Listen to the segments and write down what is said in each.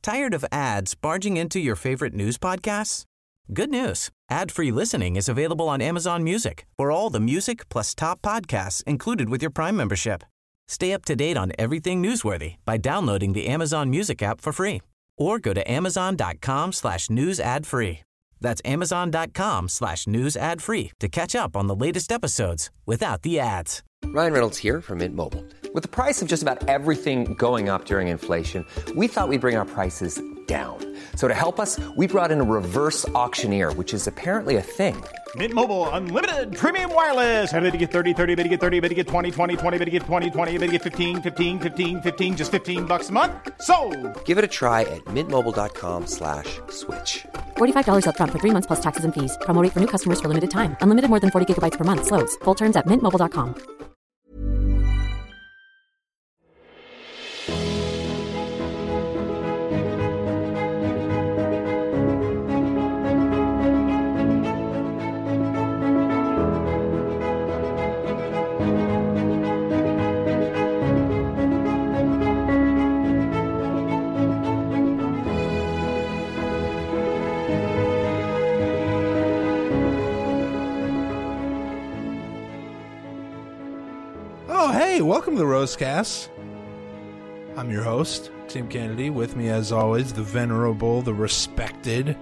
Tired of ads barging into your favorite news podcasts? Good news. Ad-free listening is available on Amazon Music for all the music plus top podcasts included with your Prime membership. Stay up to date on everything newsworthy by downloading the Amazon Music app for free or go to amazon.com/news ad free. That's amazon.com/news ad free to catch up on the latest episodes without the ads. Ryan Reynolds here from Mint Mobile. With the price of just about everything going up during inflation, we thought we'd bring our prices down. So to help us, we brought in a reverse auctioneer, which is apparently a thing. Mint Mobile Unlimited Premium Wireless. How to get 30, 30, bit to get 30, bit to get 20, 20, 20, bit to get 20, 20, bit to get 15, 15, 15, 15, just $15 a month? Sold! Give it a try at mintmobile.com/switch. $45 up front for 3 months plus taxes and fees. Promo rate for new customers for limited time. Unlimited more than 40 gigabytes per month. Slows full terms at mintmobile.com. Welcome to the Roastcast. I'm your host, Tim Kennedy. With me, as always, the venerable, the respected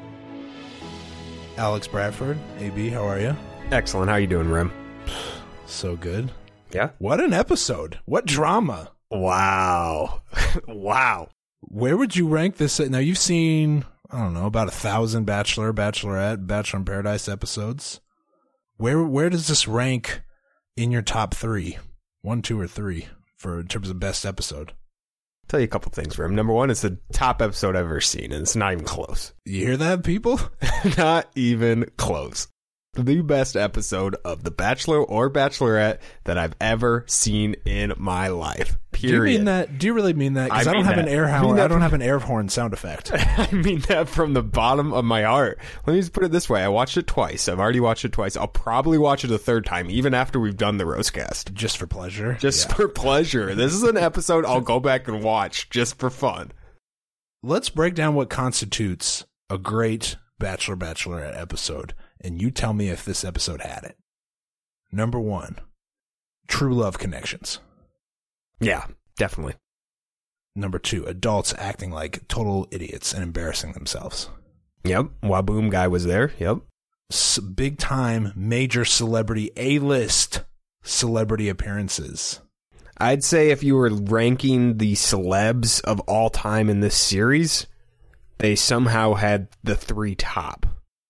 Alex Bradford. AB, how are you? Excellent. How you doing, Rem? So good. Yeah? What an episode. What drama. Wow. Wow. Where would you rank this? Now, you've seen, I don't know, about 1,000 Bachelor, Bachelorette, Bachelor in Paradise episodes. Where does this rank in your top 3? 1, 2, or 3 in terms of best episode? I'll tell you a couple things, Rem. Number one, it's the top episode I've ever seen, and it's not even close. You hear that, people? Not even close. The best episode of The Bachelor or Bachelorette that I've ever seen in my life. Period. Do you mean that? Do you really mean that? Because I don't have an air horn. I don't have an air horn sound effect. I mean that from the bottom of my heart. Let me just put it this way. I watched it twice. I've already watched it twice. I'll probably watch it a third time, even after we've done the Roastcast. Just for pleasure? Just for pleasure. This is an episode I'll go back and watch just for fun. Let's break down what constitutes a great Bachelor, Bachelorette episode, and you tell me if this episode had it. Number 1, true love connections. Yeah, definitely. Number 2, adults acting like total idiots and embarrassing themselves. Yep. Waboom guy was there. Yep. Big time, major celebrity, A-list celebrity appearances. I'd say if you were ranking the celebs of all time in this series, they somehow had the 3 top.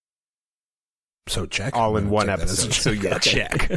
So check. All in one episode. So yeah, check.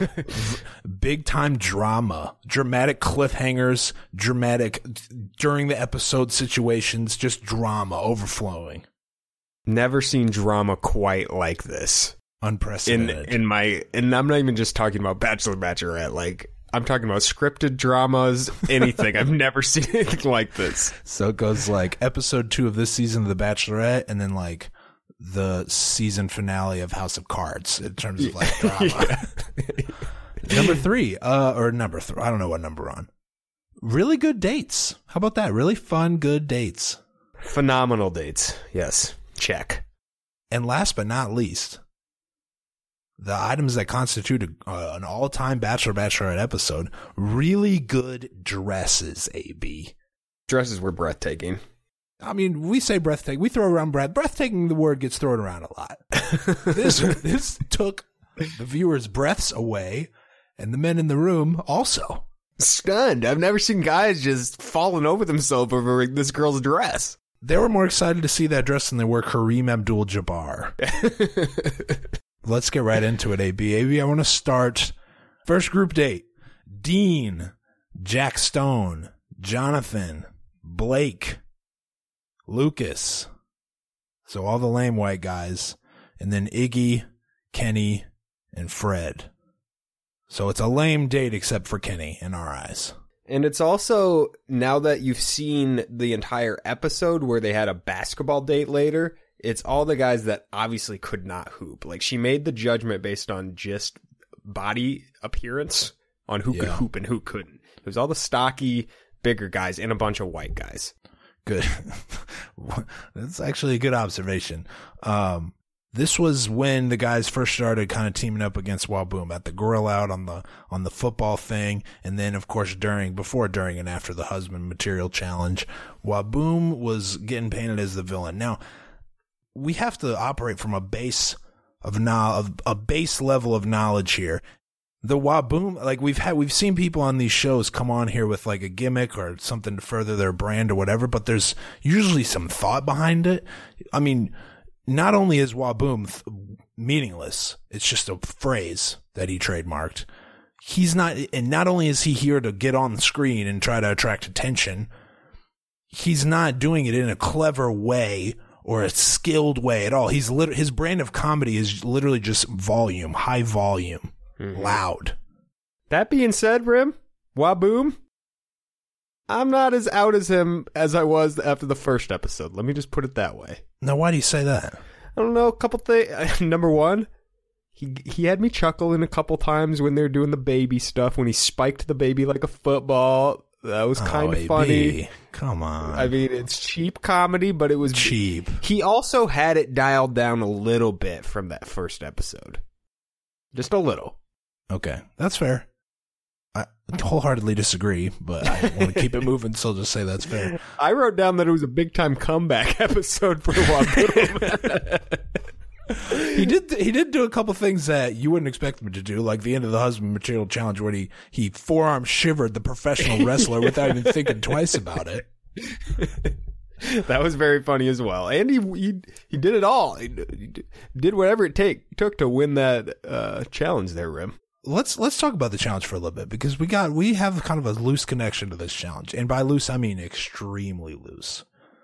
Big time drama, dramatic cliffhangers, dramatic during the episode situations, just drama overflowing. Never seen drama quite like this. Unprecedented. And I'm not even just talking about Bachelor, Bachelorette. Like, I'm talking about scripted dramas, anything. I've never seen anything like this. So it goes like episode 2 of this season of The Bachelorette, and then like the season finale of House of Cards in terms of like drama. Number 3, I don't know what number we're on. Really good dates. How about that? Really fun, good dates. Phenomenal dates. Yes. Check. And last but not least, the items that constitute an all-time Bachelor, Bachelorette episode. Really good dresses, AB. Dresses were breathtaking. I mean, we say breathtaking. We throw around breathtaking. The word gets thrown around a lot. This took the viewers' breaths away, and the men in the room also. Stunned. I've never seen guys just falling over themselves over this girl's dress. They were more excited to see that dress than they were Kareem Abdul-Jabbar. Let's get right into it, AB. AB, I want to start. First group date. Dean, Jack Stone, Jonathan, Blake, Lucas. So all the lame white guys. And then Iggy, Kenny, and Fred. So it's a lame date except for Kenny in our eyes. And it's also, now that you've seen the entire episode where they had a basketball date later, it's all the guys that obviously could not hoop. Like, she made the judgment based on just body appearance on who could hoop and who couldn't. It was all the stocky, bigger guys and a bunch of white guys. Good. That's actually a good observation. This was when the guys first started kind of teaming up against Waboom at the grill out on the football thing. And then, of course, before, during, and after the husband material challenge, Waboom was getting painted as the villain. Now, we have to operate from a base level of knowledge here. The Waboom, like we've seen people on these shows come on here with like a gimmick or something to further their brand or whatever, but there's usually some thought behind it. I mean, not only is Waboom meaningless, it's just a phrase that he trademarked. Not only is he here to get on the screen and try to attract attention, he's not doing it in a clever way or a skilled way at all. His brand of comedy is literally just volume, high volume, loud. That being said, Rim, Waboom, I'm not as out as him as I was after the first episode. Let me just put it that way. Now, why do you say that? I don't know, a couple things. Number one, he had me chuckling a couple times when they were doing the baby stuff, when he spiked the baby like a football. That was kind of funny. Come on. I mean, it's cheap comedy, but it was cheap. He also had it dialed down a little bit from that first episode. Just a little. Okay, that's fair. I wholeheartedly disagree, but I want to keep it moving, so I'll just say that's fair. I wrote down that it was a big-time comeback episode for Waboom. He did do a couple things that you wouldn't expect him to do, like the end of the husband material challenge where he forearm shivered the professional wrestler without even thinking twice about it. That was very funny as well. And he did it all. He did whatever it took to win that challenge there, Rim. Let's talk about the challenge for a little bit, because we have kind of a loose connection to this challenge. And by loose, I mean extremely loose.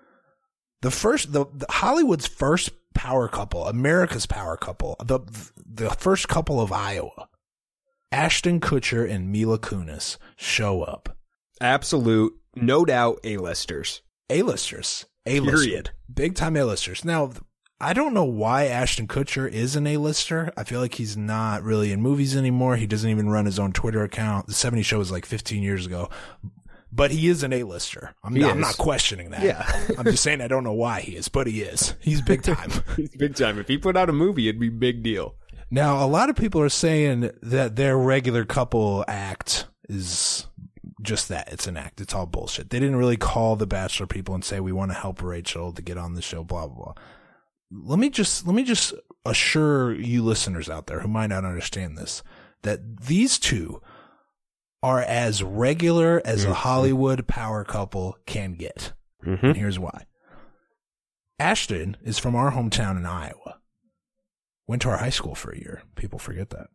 The Hollywood's first power couple, America's power couple, the first couple of Iowa, Ashton Kutcher and Mila Kunis, show up. Absolute, no doubt, A-listers. A-listers. Period. Big time A-listers. Now, I don't know why Ashton Kutcher is an A-lister. I feel like he's not really in movies anymore. He doesn't even run his own Twitter account. The 70 Show was like 15 years ago. But he is an A-lister. I'm not questioning that. Yeah. I'm just saying I don't know why he is, but he is. He's big time. He's big time. If he put out a movie, it'd be a big deal. Now, a lot of people are saying that their regular couple act is just that. It's an act. It's all bullshit. They didn't really call the Bachelor people and say, we want to help Rachel to get on the show, blah, blah, blah. Let me just assure you listeners out there who might not understand this, that these two are as regular as a Hollywood power couple can get. Mm-hmm. And here's why. Ashton is from our hometown in Iowa. Went to our high school for a year. People forget that.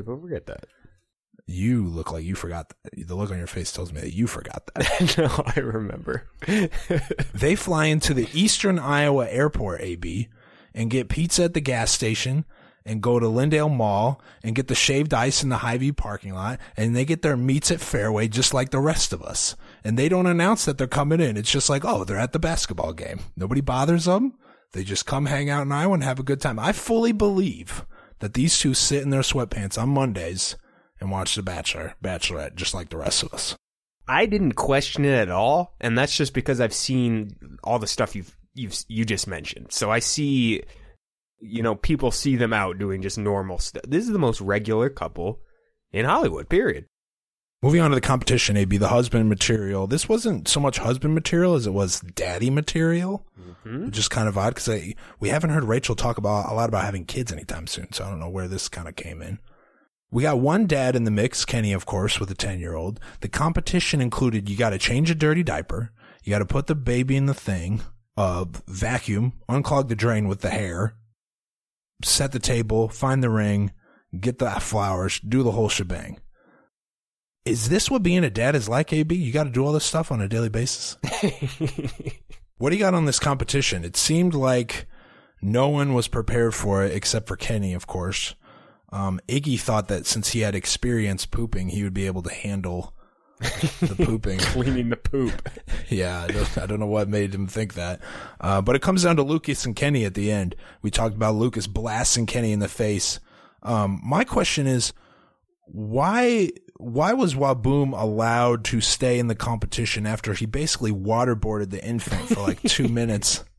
You look like you forgot that. The look on your face tells me that you forgot that. No, I remember. They fly into the Eastern Iowa Airport, AB, and get pizza at the gas station and go to Lindale Mall and get the shaved ice in the Hy-Vee parking lot, and they get their meets at Fairway just like the rest of us. And they don't announce that they're coming in. It's just like, oh, they're at the basketball game. Nobody bothers them. They just come hang out in Iowa and have a good time. I fully believe that these two sit in their sweatpants on Mondays and watch The Bachelor, Bachelorette, just like the rest of us. I didn't question it at all, and that's just because I've seen all the stuff you just mentioned. So I see, people see them out doing just normal stuff. This is the most regular couple in Hollywood, period. Moving on to the competition, AB, the husband material. This wasn't so much husband material as it was daddy material, which is kind of odd because we haven't heard Rachel talk a lot about having kids anytime soon, so I don't know where this kind of came in. We got one dad in the mix, Kenny, of course, with a 10-year-old. The competition included you got to change a dirty diaper, you got to put the baby in the thing, vacuum, unclog the drain with the hair, set the table, find the ring, get the flowers, do the whole shebang. Is this what being a dad is like, AB? You got to do all this stuff on a daily basis? What do you got on this competition? It seemed like no one was prepared for it except for Kenny, of course. Iggy thought that since he had experience pooping, he would be able to handle the pooping. Cleaning the poop. Yeah, I don't know what made him think that. But it comes down to Lucas and Kenny at the end. We talked about Lucas blasting Kenny in the face. My question is, why was Waboom allowed to stay in the competition after he basically waterboarded the infant for like 2 minutes?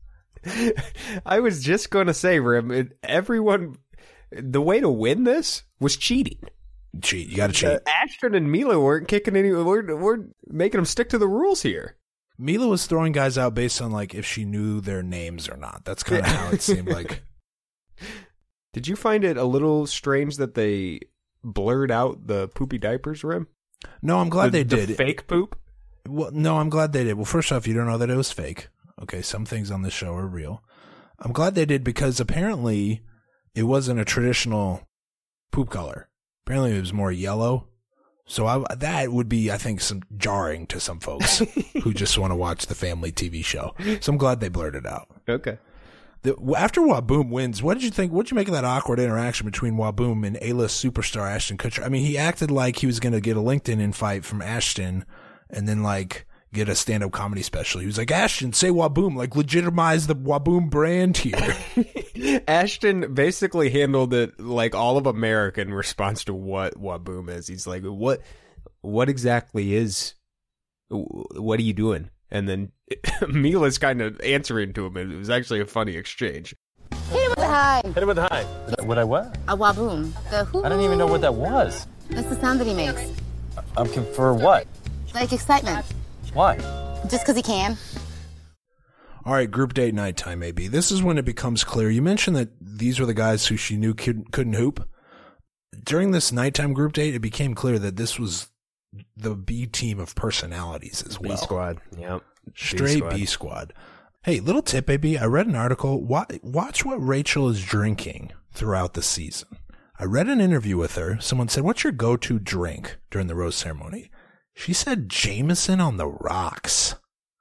I was just going to say, Rim, everyone, the way to win this was cheating. Cheat. You got to cheat. Ashton and Mila weren't kicking any. We're making them stick to the rules here. Mila was throwing guys out based on like if she knew their names or not. That's kind of how it seemed like. Did you find it a little strange that they blurred out the poopy diapers, Rim? No, I'm glad they did. The fake poop? Well, no, I'm glad they did. Well, first off, you don't know that it was fake. Okay, some things on this show are real. I'm glad they did because apparently it wasn't a traditional poop color. Apparently it was more yellow. So that would be, I think, some jarring to some folks who just want to watch the family TV show. So I'm glad they blurred it out. Okay. After Waboom wins, what did you think? What did you make of that awkward interaction between Waboom and A-list superstar Ashton Kutcher? I mean, he acted like he was going to get a LinkedIn invite from Ashton and then like get a stand-up comedy special. He was like, Ashton, say Waboom, like legitimize the Waboom brand here. Ashton basically handled it like all of America in response to what Waboom is. He's like, what exactly is, what are you doing? And then Mila's kind of answering to him. It was actually a funny exchange. Hit him with a high. Hit him with a high. What I what? A Waboom. The hoo. I don't even know what that was. That's the sound that he makes. For what? Like excitement. Why? Just because he can. All right, group date nighttime, maybe. This is when it becomes clear. You mentioned that these were the guys who she knew couldn't hoop. During this nighttime group date, it became clear that this was the B team of personalities as well. B squad. Yep. Straight B squad. Hey, little tip, baby. I read an article. Watch what Rachel is drinking throughout the season. I read an interview with her. Someone said, what's your go-to drink during the rose ceremony? She said Jameson on the rocks.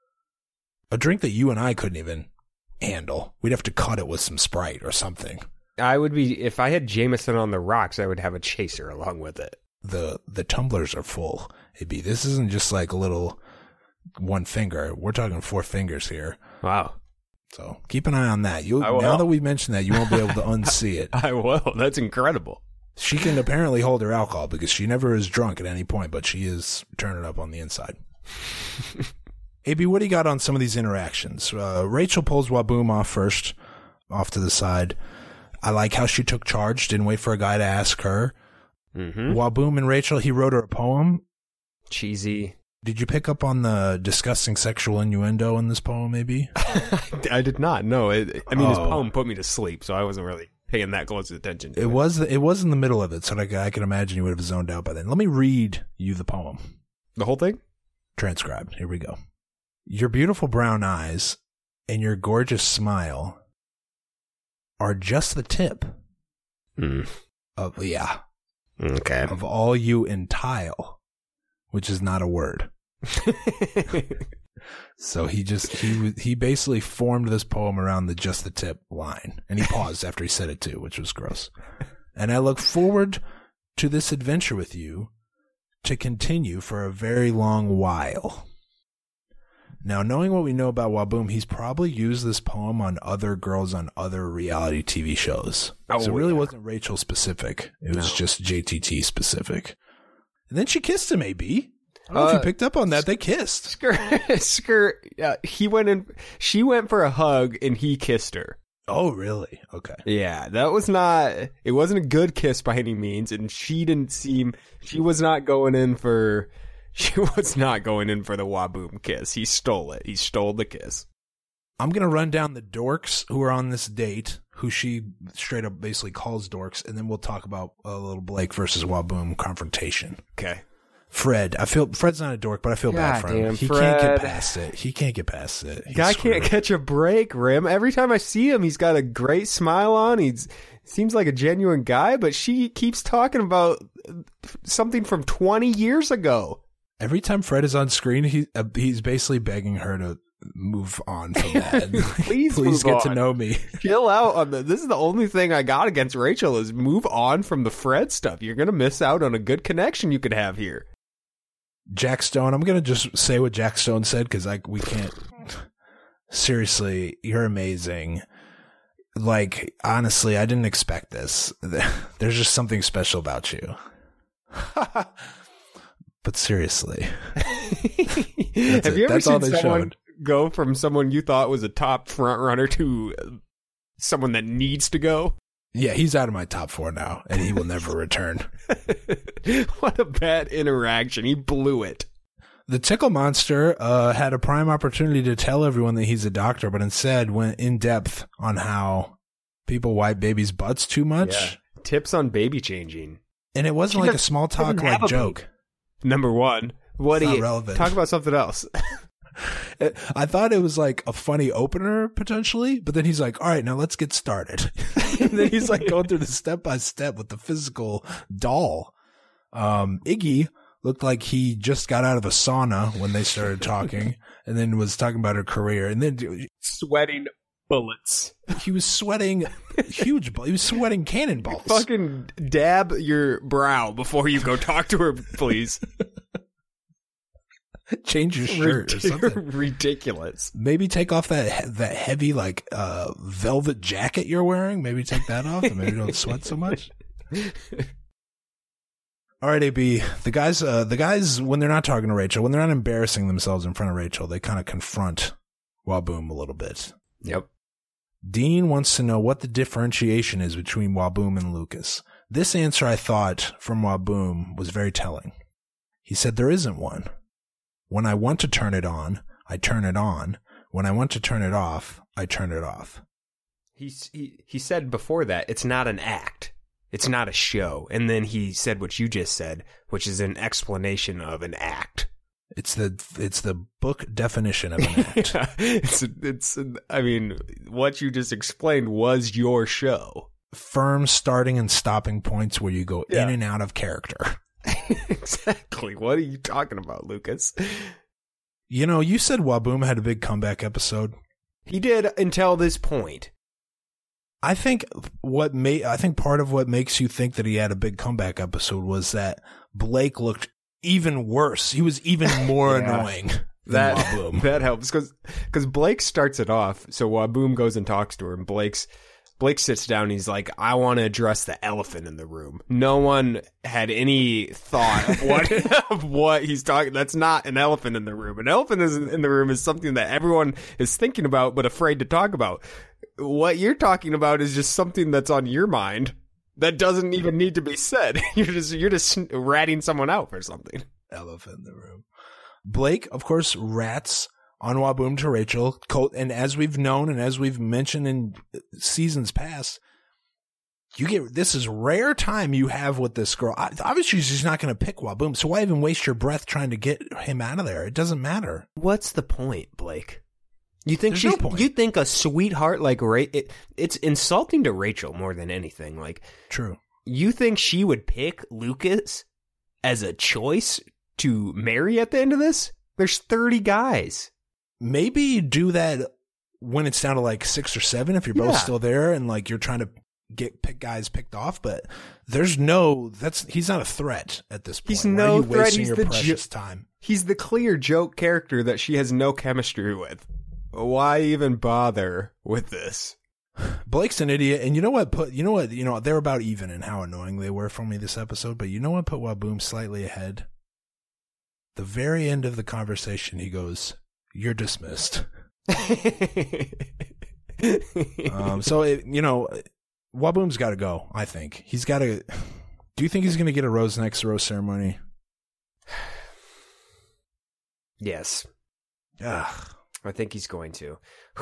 A drink that you and I couldn't even handle. We'd have to cut it with some Sprite or something. I would be, if I had Jameson on the rocks, I would have a chaser along with it. The tumblers are full. This isn't just like a little one finger. We're talking 4 fingers here. Wow. So keep an eye on that. Now that we've mentioned that, you won't be able to unsee it. I will. That's incredible. She can apparently hold her alcohol because she never is drunk at any point, but she is turning up on the inside. AB, what do you got on some of these interactions? Rachel pulls Waboom off first, off to the side. I like how she took charge, didn't wait for a guy to ask her. Mm-hmm. Waboom and Rachel, he wrote her a poem. Cheesy. Did you pick up on the disgusting sexual innuendo in this poem, maybe? I did not, no. His poem put me to sleep, so I wasn't really paying that close attention to it. It was in the middle of it, so I can imagine you would have zoned out by then. Let me read you the poem. The whole thing? Transcribed. Here we go. Your beautiful brown eyes and your gorgeous smile are just the tip of of all you entile, which is not a word. So he basically formed this poem around the just the tip line, and he paused after he said it too, which was gross. And I look forward to this adventure with you to continue for a very long while. Now, knowing what we know about Waboom, he's probably used this poem on other girls on other reality TV shows. So it really wasn't Rachel specific. It was just JTT specific. And then she kissed him, AB. I don't know if you picked up on that. They kissed. He went in. She went for a hug, and he kissed her. Oh, really? Okay. Yeah, that was not. It wasn't a good kiss by any means, and she was not going in for. She was not going in for the Waboom kiss. He stole it. He stole the kiss. I'm going to run down the dorks who are on this date, who she straight up basically calls dorks, and then we'll talk about a little Blake versus Waboom confrontation. Okay. Fred's not a dork, but I feel bad for him. He can't get past it. Guy can't catch a break, Rim. Every time I see him, he's got a great smile on. He seems like a genuine guy, but she keeps talking about something from 20 years ago. Every time Fred is on screen, he's basically begging her to move on from that. Please get to know me. Chill out on this is the only thing I got against Rachel is move on from the Fred stuff. You're going to miss out on a good connection you could have here. Jack Stone, I'm going to just say what Jack Stone said because we can't. Seriously, you're amazing. Like, honestly, I didn't expect this. There's just something special about you. But seriously. Have you ever seen someone go from someone you thought was a top front runner to someone that needs to go? Yeah, he's out of my top 4 now, and he will never return. What a bad interaction. He blew it. The Tickle Monster had a prime opportunity to tell everyone that he's a doctor, but instead went in depth on how people wipe babies' butts too much. Yeah. Tips on baby changing. And it wasn't like a small talk like joke. Number one. What do you relevant. Talk about something else? I thought it was like a funny opener potentially, but then he's like, all right, now let's get started. And then he's like going through the step by step with the physical doll. Iggy looked like he just got out of a sauna when they started talking and then was talking about her career. And then sweating bullets. He was sweating he was sweating cannonballs. Fucking dab your brow before you go talk to her, please. Change your shirt or something. Ridiculous. Maybe take off that heavy like velvet jacket you're wearing. Maybe take that off and maybe don't sweat so much. All right, AB. The guys when they're not talking to Rachel, when they're not embarrassing themselves in front of Rachel, they kind of confront Waboom a little bit. Yep. Dean wants to know what the differentiation is between Waboom and Lucas. This answer, I thought, from Waboom was very telling. He said there isn't one. When I want to turn it on, I turn it on. When I want to turn it off, I turn it off. He said before that, it's not an act. It's not a show. And then he said what you just said, which is an explanation of an act. It's the book definition of an act. Yeah, I mean, what you just explained was your show. Firm starting and stopping points where you go in and out of character. Exactly. What are you talking about, Lucas? You know, you said Waboom had a big comeback episode. He did until this point. I think part of what makes you think that he had a big comeback episode was that Blake looked even worse. He was even more annoying than Waboom. That helps because Blake starts it off. So Waboom goes and talks to her, and Blake sits down and he's like, I want to address the elephant in the room. No one had any thought of what he's talking. That's not an elephant in the room. An elephant in the room is something that everyone is thinking about but afraid to talk about. What you're talking about is just something that's on your mind that doesn't even need to be said. You're just ratting someone out for something. Elephant in the room. Blake, of course, rats on Waboom to Rachel, and as we've known and as we've mentioned in seasons past, this is rare time you have with this girl. Obviously, she's not going to pick Waboom, so why even waste your breath trying to get him out of there? It doesn't matter. What's the point, Blake? You think There's no point. You think a sweetheart like it's insulting to Rachel more than anything. Like, true. You think she would pick Lucas as a choice to marry at the end of this? There's 30 guys. Maybe you do that when it's down to like 6 or 7 if you're both still there and like you're trying to get guys picked off, but he's not a threat at this point. He's no threat. He's your precious time. He's the clear joke character that she has no chemistry with. Why even bother with this? Blake's an idiot, and you know what? They're about even in how annoying they were for me this episode. But you know what? Put Waboom slightly ahead. The very end of the conversation, he goes, "You're dismissed." Waboom's got to go. I think he's got to. Do you think he's going to get a rose next rose ceremony? Yes. Ugh. I think he's going to.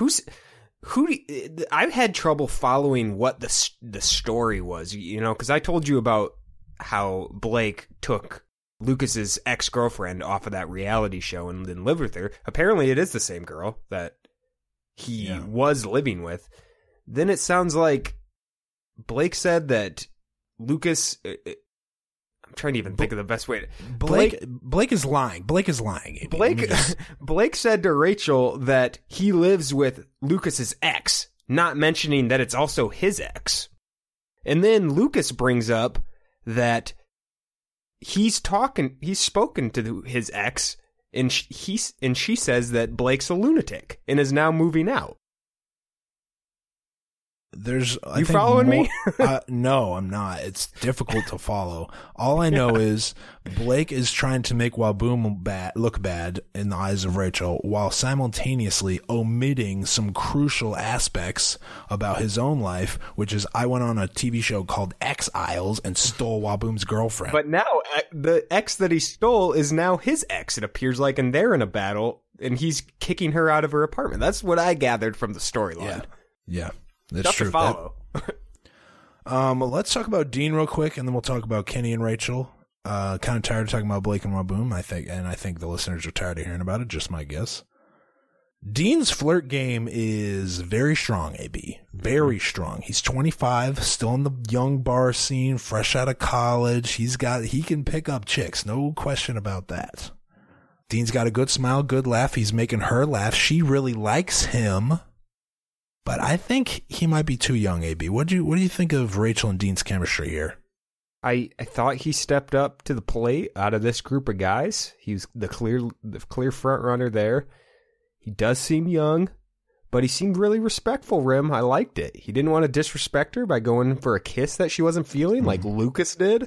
I've had trouble following what the story was, because I told you about how Blake took Lucas's ex-girlfriend off of that reality show and then lived with her. Apparently it is the same girl that he was living with. Then it sounds like Blake said that Lucas... I'm trying to even think of the best way to... Blake is lying. Blake is lying. Blake said to Rachel that he lives with Lucas's ex, not mentioning that it's also his ex. And then Lucas brings up that he's spoken to his ex, and she says that Blake's a lunatic and is now moving out. You following me? No, I'm not. It's difficult to follow. All I know is Blake is trying to make Waboom look bad in the eyes of Rachel while simultaneously omitting some crucial aspects about his own life, which is I went on a TV show called X-Isles and stole Waboom's girlfriend. But now the ex that he stole is now his ex, it appears like, and they're in a battle, and he's kicking her out of her apartment. That's what I gathered from the storyline. Yeah. That's Tough true. to follow. Let's talk about Dean real quick, and then we'll talk about Kenny and Rachel. Kind of tired of talking about Blake and Waboom, I think the listeners are tired of hearing about it. Just my guess. Dean's flirt game is very strong, AB. Very strong. He's 25, still in the young bar scene, fresh out of college. He can pick up chicks, no question about that. Dean's got a good smile, good laugh. He's making her laugh. She really likes him. But I think he might be too young, AB. What do you think of Rachel and Dean's chemistry here? I thought he stepped up to the plate out of this group of guys. He's the clear front runner there. He does seem young, but he seemed really respectful, Rim. I liked it. He didn't want to disrespect her by going for a kiss that she wasn't feeling like Lucas did.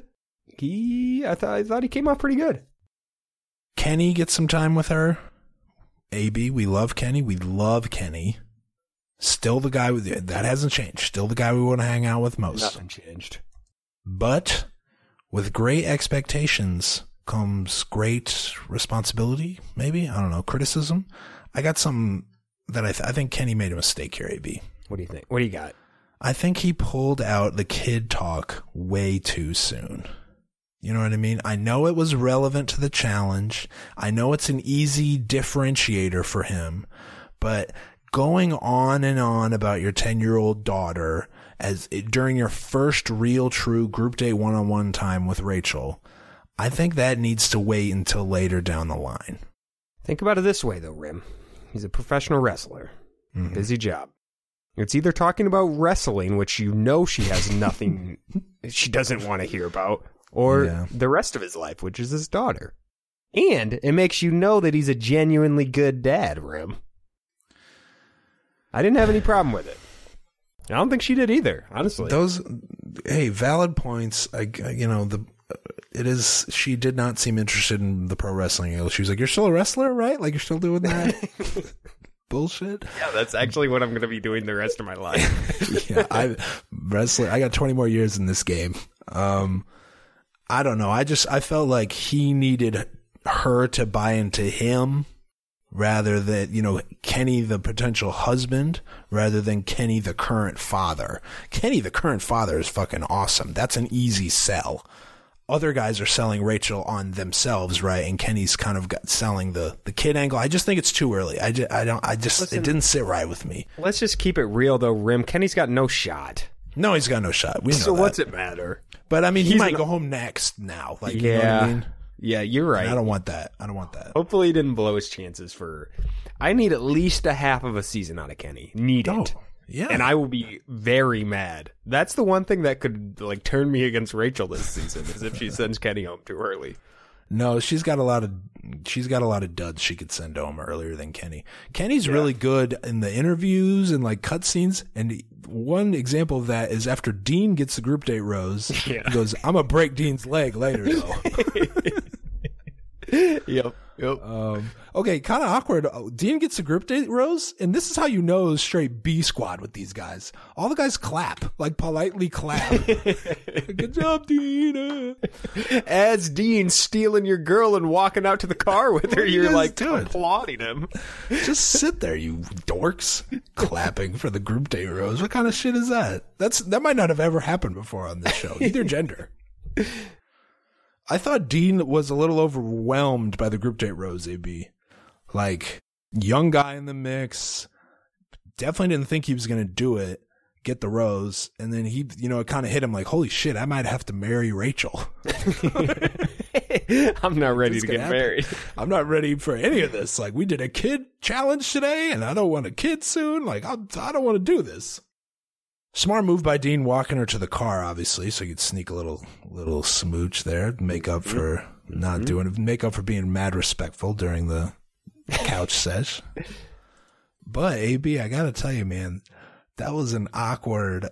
I thought he came off pretty good. Kenny gets some time with her. AB, we love Kenny. We love Kenny. Still the guy that hasn't changed. Still the guy we want to hang out with most. Nothing changed. But with great expectations comes great responsibility, maybe? I don't know, criticism. I got something that I think Kenny made a mistake here, AB. What do you think? What do you got? I think he pulled out the kid talk way too soon. You know what I mean? I know it was relevant to the challenge. I know it's an easy differentiator for him, but going on and on about your 10-year-old daughter during your first real true group date one-on-one time with Rachel, I think that needs to wait until later down the line. Think about it this way, though, Rim. He's a professional wrestler. Busy job. It's either talking about wrestling, which you know she has nothing she doesn't want to hear about, or the rest of his life, which is his daughter. And it makes you know that he's a genuinely good dad, Rim. I didn't have any problem with it. I don't think she did either, honestly. Valid points. She did not seem interested in the pro wrestling. She was like, "You're still a wrestler, right? Like you're still doing that bullshit." Yeah, that's actually what I'm going to be doing the rest of my life. Yeah, I got 20 more years in this game. I don't know. I felt like he needed her to buy into him, rather than, Kenny, the potential husband, rather than Kenny, the current father. Kenny, the current father, is fucking awesome. That's an easy sell. Other guys are selling Rachel on themselves, right? And Kenny's kind of selling the kid angle. I just think it's too early. It didn't sit right with me. Let's just keep it real, though, Rim. Kenny's got no shot. No, he's got no shot. We know so that. What's it matter? But I mean, he might go home next now. Like, you know what I mean? Yeah, you're right. And I don't want that. Hopefully he didn't blow his chances for... I need at least a half of a season out of Kenny. Need it. Yeah. And I will be very mad. That's the one thing that could turn me against Rachel this season, is if she sends Kenny home too early. No, she's got a lot of duds she could send home earlier than Kenny. Kenny's really good in the interviews and cutscenes. And one example of that is after Dean gets the group date rose, he goes, "I'm gonna break Dean's leg later, though." Yep. Okay, kind of awkward. Dean gets a group date rose, and this is how you know it's straight B squad with these guys. All the guys clap, politely clap. Good job, Dean. As Dean stealing your girl and walking out to the car with her, you're applauding him. Just sit there, you dorks, clapping for the group date rose. What kind of shit is that? That might not have ever happened before on this show, either gender. I thought Dean was a little overwhelmed by the group date rose, AB. Young guy in the mix. Definitely didn't think he was going to do it, get the rose. And then he, it kind of hit him holy shit, I might have to marry Rachel. I'm not ready to get married. I'm not ready for any of this. We did a kid challenge today, and I don't want a kid soon. I don't want to do this. Smart move by Dean, walking her to the car, obviously, so you could sneak a little smooch there, make up for make up for being mad respectful during the couch sesh. But AB, I gotta tell you, man, That was an awkward.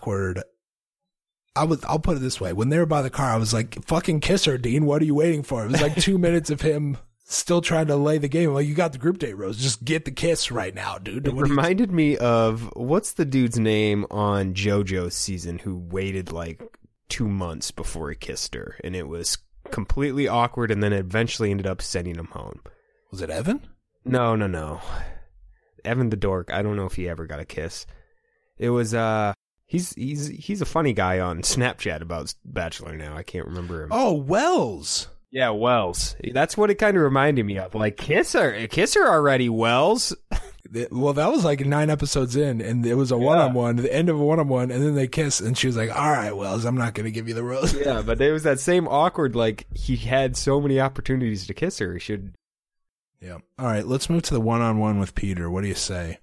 I'll put it this way. When they were by the car, I was like, fucking kiss her, Dean. What are you waiting for? It was like 2 minutes of him still trying to lay the game. Like, you got the group date rose. Just get the kiss right now, dude. It reminded me of, what's the dude's name on JoJo's season who waited like 2 months before he kissed her, and it was completely awkward, and then eventually ended up sending him home. Was it Evan? No. Evan the dork. I don't know if he ever got a kiss. It was he's a funny guy on Snapchat about Bachelor now. I can't remember him. Oh, Wells. Yeah, Wells. That's what it kind of reminded me of. Like, kiss her already, Wells. Well, that was like 9 episodes in, and it was a one-on-one, the end of a one-on-one, and then they kiss, and she was like, all right, Wells, I'm not going to give you the rose. Yeah, but there was that same awkward, like, he had so many opportunities to kiss her. He should. Yeah. All right, let's move to the one-on-one with Peter. What do you say?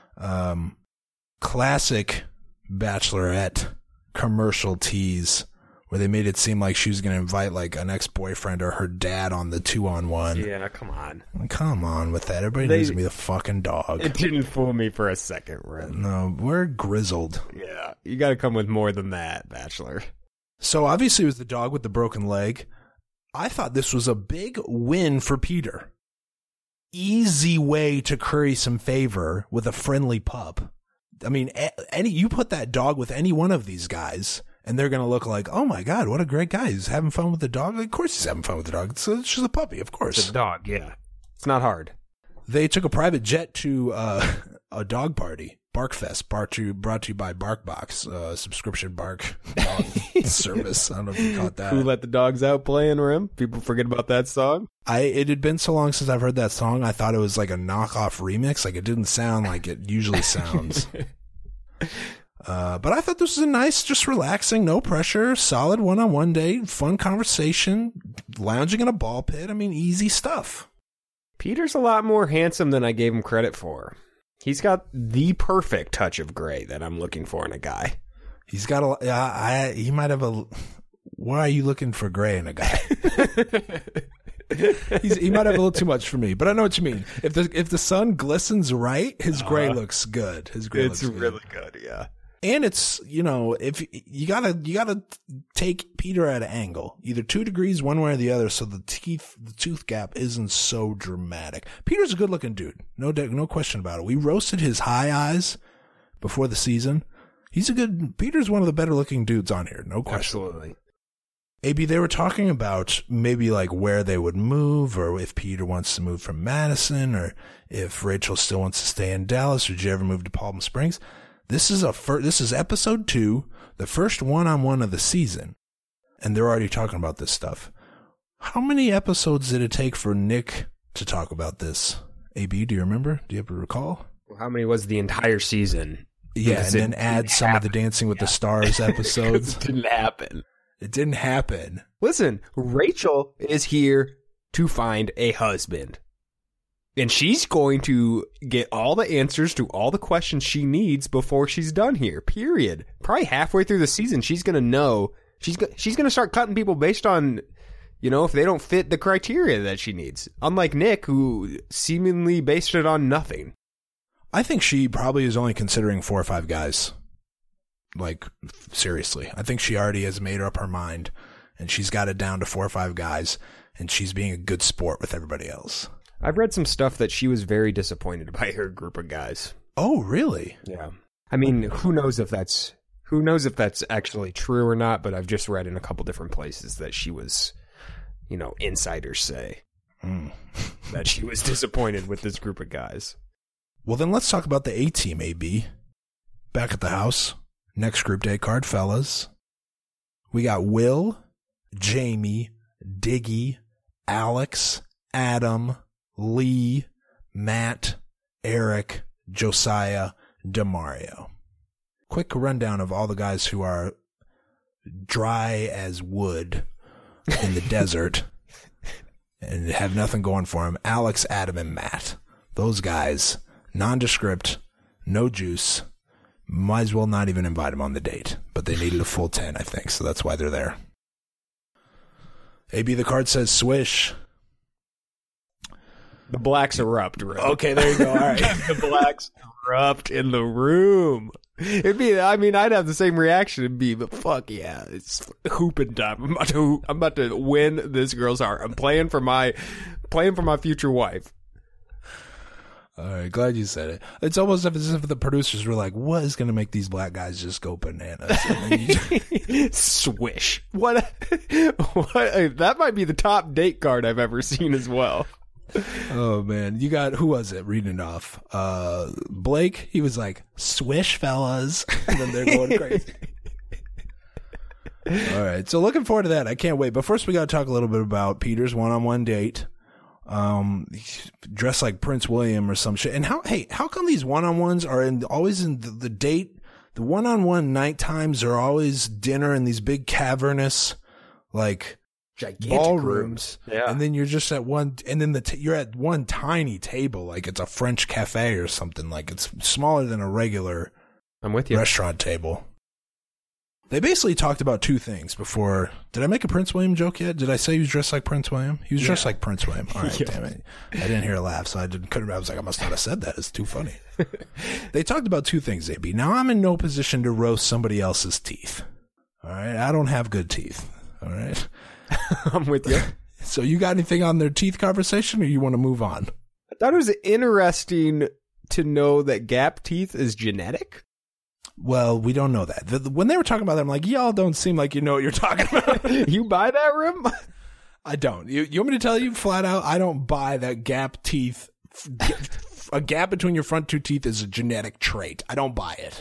Classic Bachelorette commercial tease where they made it seem like she was going to invite like an ex-boyfriend or her dad on the 2-on-1. Yeah, come on. Come on with that. Everybody needs to be the fucking dog. It didn't fool me for a second, Ren. No, we're grizzled. Yeah, you got to come with more than that, Bachelor. So obviously it was the dog with the broken leg. I thought this was a big win for Peter. Easy way to curry some favor with a friendly pup. I mean, you put that dog with any one of these guys, and they're going to look like, oh my God, what a great guy. He's having fun with the dog. Like, of course he's having fun with the dog. It's just a puppy, of course. It's a dog, yeah. It's not hard. They took a private jet to a dog party, Barkfest, brought to you by BarkBox, subscription bark dog service. I don't know if you caught that. Who Let the Dogs Out playing, Rim? People forget about that song? It had been so long since I've heard that song, I thought it was like a knockoff remix. Like, it didn't sound like it usually sounds. But I thought this was a nice, just relaxing, no pressure, solid one-on-one date, fun conversation, lounging in a ball pit. I mean, easy stuff. Peter's a lot more handsome than I gave him credit for. He's got the perfect touch of gray that I'm looking for in a guy. He's got he might have a, why are you looking for gray in a guy? He might have a little too much for me, but I know what you mean. If the sun glistens right, his gray looks good. His gray looks good. Really good, yeah. And it's, if you gotta take Peter at an angle, either 2 degrees one way or the other, so the tooth gap isn't so dramatic. Peter's a good looking dude, no question about it. We roasted his high eyes before the season. Peter's one of the better looking dudes on here, no question. Absolutely. AB, they were talking about maybe like where they would move, or if Peter wants to move from Madison, or if Rachel still wants to stay in Dallas, or did you ever move to Palm Springs? This is episode 2, the first one-on-one of the season, and they're already talking about this stuff. How many episodes did it take for Nick to talk about this? AB, do you remember? Do you ever recall? Well, how many was the entire season? Yeah, and then add some of the Dancing with the Stars episodes. It didn't happen. It didn't happen. Listen, Rachel is here to find a husband. And she's going to get all the answers to all the questions she needs before she's done here, period. Probably halfway through the season, she's going to know. She's going to start cutting people based on, if they don't fit the criteria that she needs. Unlike Nick, who seemingly based it on nothing. I think she probably is only considering 4 or 5 guys. Like, seriously. I think she already has made up her mind, and she's got it down to 4 or 5 guys, and she's being a good sport with everybody else. I've read some stuff that she was very disappointed by her group of guys. Oh, really? Yeah. I mean, who knows if that's actually true or not, but I've just read in a couple different places that she was, insiders say that she was disappointed with this group of guys. Well, then let's talk about the A-team, AB. Back at the house. Next group date card, fellas. We got Will, Jamie, Diggy, Alex, Adam, Lee, Matt, Eric, Josiah, Demario. Quick rundown of all the guys who are dry as wood in the desert and have nothing going for them. Alex, Adam, and Matt. Those guys, nondescript, no juice. Might as well not even invite them on the date. But they needed a full 10, I think, so that's why they're there. AB, the card says swish. The blacks erupt, right? Okay, there you go. All right. The blacks erupt in the room. It'd be, I mean, I'd have the same reaction. It'd be, but fuck yeah, it's hooping time. I'm about to win this girl's heart. I'm playing for my future wife. All right, glad you said it. It's almost as if the producers were like, what is going to make these black guys just go bananas? Swish. What? That might be the top date card I've ever seen as well. Oh man, you got, who was it reading it off? Blake, he was like, swish fellas. And then they're going crazy. All right, so looking forward to that. I can't wait. But first we got to talk a little bit about Peter's one-on-one date. Dressed like Prince William or some shit. And how come these one-on-ones are always in the date? The one-on-one night times are always dinner in these big cavernous, like, gigantic ballrooms. Yeah. And then you're just at one, and then you're at one tiny table, like it's a French cafe or something. Like it's smaller than a regular I'm with you. restaurant table. They basically talked about two things before. Did I make a Prince William joke yet? Did I say he was dressed like Prince William? He was dressed like Prince William. All right, damn it. I didn't hear a laugh, so I was like, I must not have said that. It's too funny. They talked about two things, AB. Now, I'm in no position to roast somebody else's teeth. All right? I don't have good teeth. All right? I'm with you. So you got anything on their teeth conversation, or you want to move on? I thought it was interesting to know that gap teeth is genetic. Well, we don't know that. When they were talking about that, I'm like, y'all don't seem like you know what you're talking about. You buy that, Rim? I don't. You want me to tell you flat out? I don't buy that gap teeth. A gap between your front two teeth is a genetic trait. I don't buy it.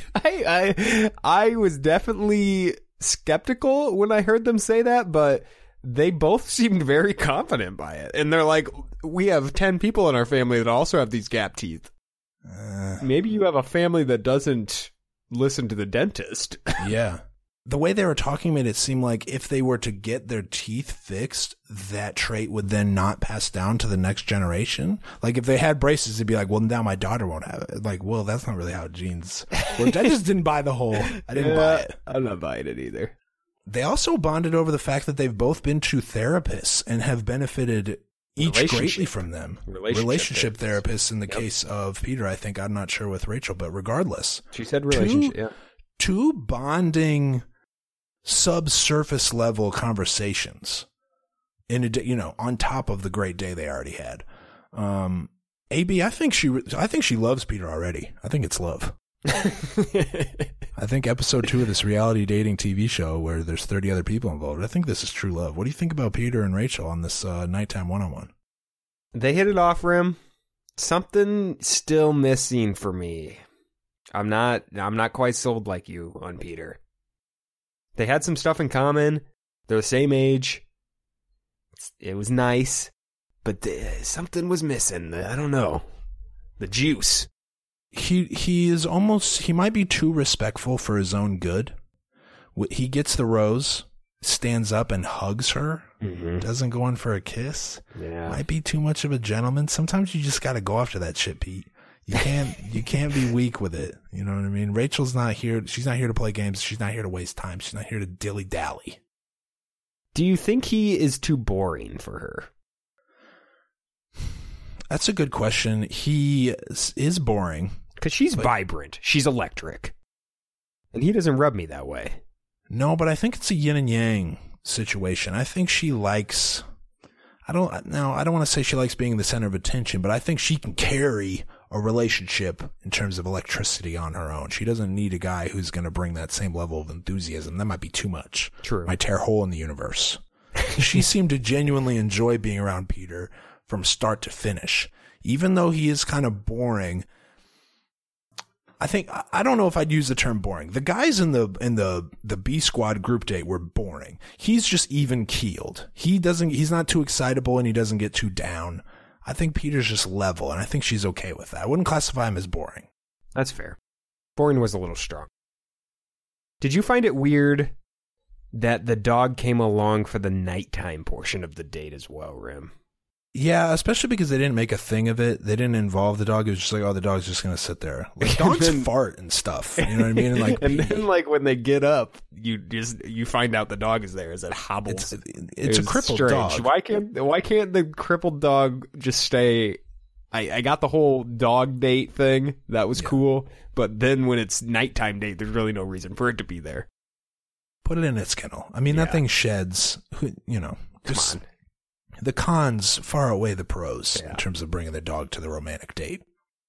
I was definitely skeptical when I heard them say that, but they both seemed very confident by it. And they're like, we have 10 people in our family that also have these gap teeth. Maybe you have a family that doesn't listen to the dentist. Yeah. The way they were talking made it seem like if they were to get their teeth fixed, that trait would then not pass down to the next generation. Like if they had braces, it'd be like, well, now my daughter won't have it. Like, well, that's not really how genes work. I just didn't buy the whole, I didn't buy it. I'm not buying it either. They also bonded over the fact that they've both been to therapists and have benefited each greatly from them. Relationship therapists in the case of Peter, I think. I'm not sure with Rachel, but regardless. She said relationship, Two bonding subsurface level conversations on top of the great day they already had. AB, I think she loves Peter already. I think it's love. I think episode 2 of this reality dating TV show where there's 30 other people involved, I think this is true love. What do you think about Peter and Rachel on this nighttime one-on-one? They hit it off, Rim. Something still missing for me. I'm not quite sold like you on Peter. They had some stuff in common. They're the same age. It was nice, but something was missing. I don't know. The juice. He might be too respectful for his own good. He gets the rose, stands up and hugs her, doesn't go in for a kiss. Yeah. Might be too much of a gentleman. Sometimes you just got to go after that shit, Pete. You can't be weak with it. You know what I mean? Rachel's not here. She's not here to play games. She's not here to waste time. She's not here to dilly-dally. Do you think he is too boring for her? That's a good question. He is boring. Because she's vibrant. She's electric. And he doesn't rub me that way. No, but I think it's a yin and yang situation. I think she likes... I don't want to say she likes being the center of attention, but I think she can carry a relationship in terms of electricity on her own. She doesn't need a guy who's going to bring that same level of enthusiasm. That might be too much. True. Might tear a hole in the universe. She seemed to genuinely enjoy being around Peter from start to finish. Even though he is kind of boring, I don't know if I'd use the term boring. The guys in the B Squad group date were boring. He's just even keeled. He's not too excitable and he doesn't get too down. I think Peter's just level, and I think she's okay with that. I wouldn't classify him as boring. That's fair. Boring was a little strong. Did you find it weird that the dog came along for the nighttime portion of the date as well, Rim? Yeah, especially because they didn't make a thing of it. They didn't involve the dog. It was just like, oh, the dog's just going to sit there. Like, dogs fart and stuff. You know what I mean? And then when they get up, you find out the dog is there as it hobbles. It's a crippled dog. Why can't the crippled dog just stay I got the whole dog date thing. That was cool. But then when it's nighttime date, there's really no reason for it to be there. Put it in its kennel. I mean, that thing sheds, you know. Come on. The cons far outweigh the pros in terms of bringing the dog to the romantic date.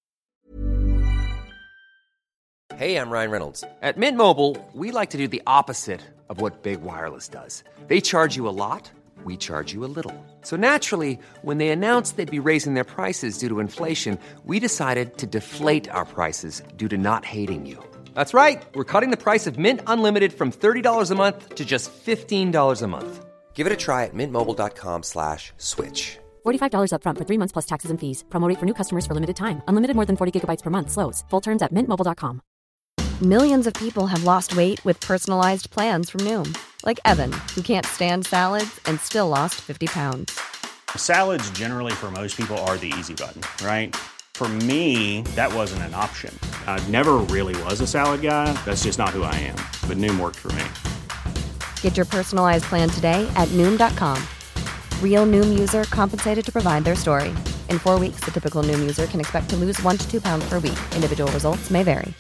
Hey, I'm Ryan Reynolds. At Mint Mobile, we like to do the opposite of what Big Wireless does. They charge you a lot, we charge you a little. So naturally, when they announced they'd be raising their prices due to inflation, we decided to deflate our prices due to not hating you. That's right. We're cutting the price of Mint Unlimited from $30 a month to just $15 a month. Give it a try at mintmobile.com/switch. $45 up front for 3 months plus taxes and fees. Promo rate for new customers for limited time. Unlimited more than 40 gigabytes per month. Slows full terms at mintmobile.com. Millions of people have lost weight with personalized plans from Noom. Like Evan, who can't stand salads and still lost 50 pounds. Salads generally for most people are the easy button, right? For me, that wasn't an option. I never really was a salad guy. That's just not who I am. But Noom worked for me. Get your personalized plan today at Noom.com. Real Noom user compensated to provide their story. In 4 weeks, the typical Noom user can expect to lose 1 to 2 pounds per week. Individual results may vary.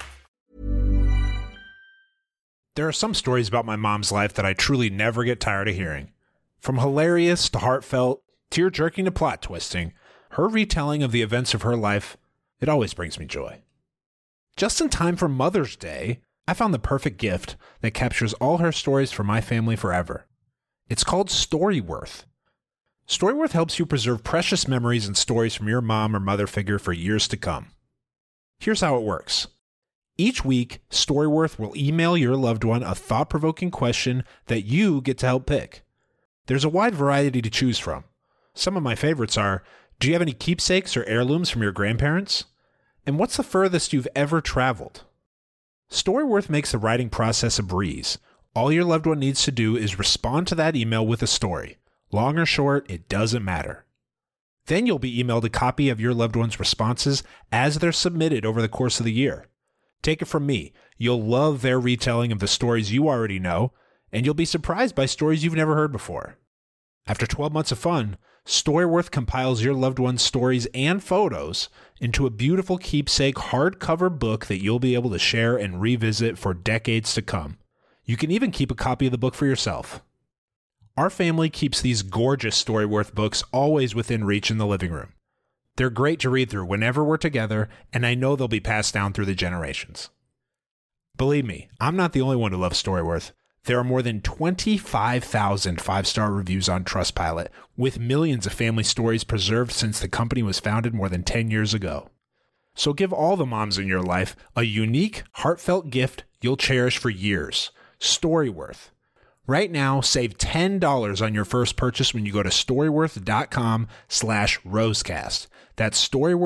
There are some stories about my mom's life that I truly never get tired of hearing. From hilarious to heartfelt, tear-jerking to plot twisting, her retelling of the events of her life, it always brings me joy. Just in time for Mother's Day, I found the perfect gift that captures all her stories for my family forever. It's called Storyworth. Storyworth helps you preserve precious memories and stories from your mom or mother figure for years to come. Here's how it works. Each week, Storyworth will email your loved one a thought-provoking question that you get to help pick. There's a wide variety to choose from. Some of my favorites are, do you have any keepsakes or heirlooms from your grandparents? And what's the furthest you've ever traveled? Storyworth makes the writing process a breeze. All your loved one needs to do is respond to that email with a story. Long or short, it doesn't matter. Then you'll be emailed a copy of your loved one's responses as they're submitted over the course of the year. Take it from me, you'll love their retelling of the stories you already know, and you'll be surprised by stories you've never heard before. After 12 months of fun, Storyworth compiles your loved one's stories and photos into a beautiful keepsake hardcover book that you'll be able to share and revisit for decades to come. You can even keep a copy of the book for yourself. Our family keeps these gorgeous Storyworth books always within reach in the living room. They're great to read through whenever we're together, and I know they'll be passed down through the generations. Believe me, I'm not the only one who loves Storyworth. There are more than 25,000 five-star reviews on Trustpilot, with millions of family stories preserved since the company was founded more than 10 years ago. So give all the moms in your life a unique, heartfelt gift you'll cherish for years. Storyworth. Right now, save $10 on your first purchase when you go to storyworth.com/rosecast. That's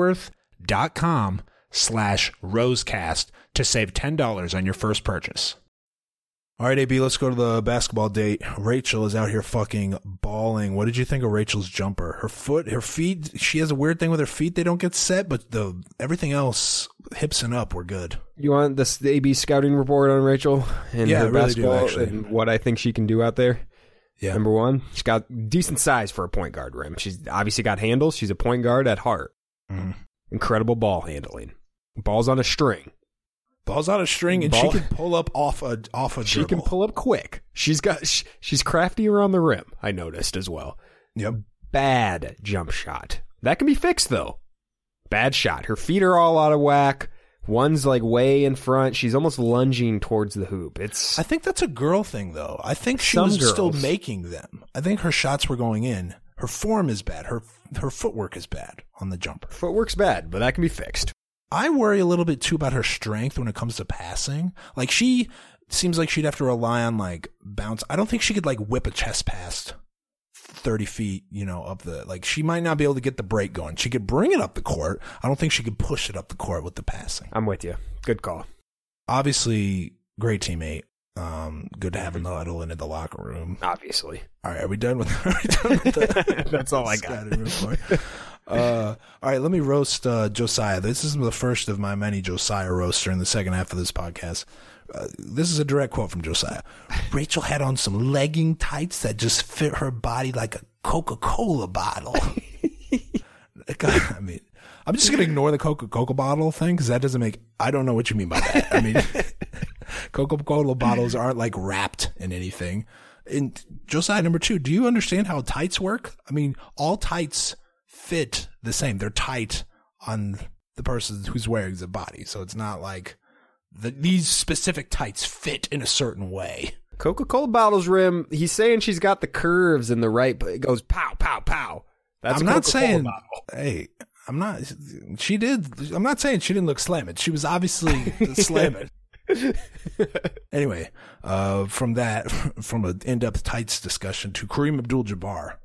storyworth.com/rosecast to save $10 on your first purchase. All right, AB, let's go to the basketball date. Rachel is out here fucking bawling. What did you think of Rachel's jumper? Her feet, she has a weird thing with her feet. They don't get set, but everything else, hips and up, were good. You want the AB scouting report on Rachel and her basketball and what I think she can do out there? Yeah. Number one, she's got decent size for a point guard rim. She's obviously got handles. She's a point guard at heart. Mm-hmm. Incredible ball handling. Ball's on a string. Ball's on a string, and she can pull up off a dribble. She can pull up quick. She's crafty around the rim, I noticed as well. Yep. Bad jump shot. That can be fixed, though. Bad shot. Her feet are all out of whack. One's like way in front. She's almost lunging towards the hoop. I think that's a girl thing, though. I think she was still making them. I think her shots were going in. Her form is bad. Her footwork is bad on the jumper. Footwork's bad, but that can be fixed. I worry a little bit, too, about her strength when it comes to passing. Like, she seems like she'd have to rely on, like, bounce. I don't think she could, like, whip a chest pass 30 feet, up the, like, she might not be able to get the break going. She could bring it up the court. I don't think she could push it up the court with the passing. I'm with you. Good call. Obviously, great teammate. Good to have in the huddle and in the locker room. Obviously. All right, are we done with that? That's all I got. All right, let me roast Josiah. This is the first of my many Josiah roasts during the second half of this podcast. This is a direct quote from Josiah. Rachel had on some legging tights that just fit her body like a Coca-Cola bottle. God, I mean, I'm just going to ignore the Coca-Cola bottle thing because that doesn't make, I don't know what you mean by that. I mean, Coca-Cola bottles aren't like wrapped in anything. And Josiah, number 2, do you understand how tights work? I mean, all tights fit the same. They're tight on the person who's wearing the body. So it's not like these specific tights fit in a certain way. Coca-Cola bottle's rim, he's saying she's got the curves in the right, but it goes pow, pow, pow. That's I'm a not Coca-Cola saying, bottle. hey, I'm not saying she didn't look slamming. She was obviously slamming. Anyway, from an in-depth tights discussion to Kareem Abdul-Jabbar.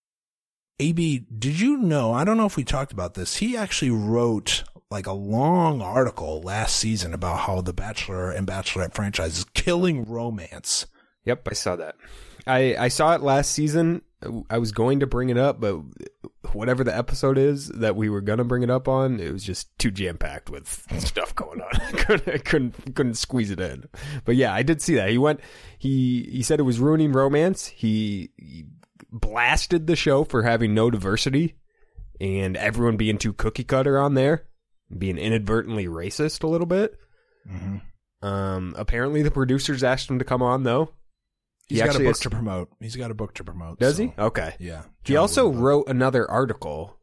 AB, did you know, I don't know if we talked about this, he actually wrote like a long article last season about how the Bachelor and Bachelorette franchise is killing romance. Yep, I saw that. I saw it last season. I was going to bring it up, but whatever the episode is that we were going to bring it up on, it was just too jam-packed with stuff going on. I couldn't squeeze it in. But yeah, I did see that. He said it was ruining romance. He blasted the show for having no diversity and everyone being too cookie cutter on there, being inadvertently racist a little bit. Mm-hmm. Apparently the producers asked him to come on though. He's got a book to promote. He's got a book to promote. Does he? Okay. Yeah. He also wrote another article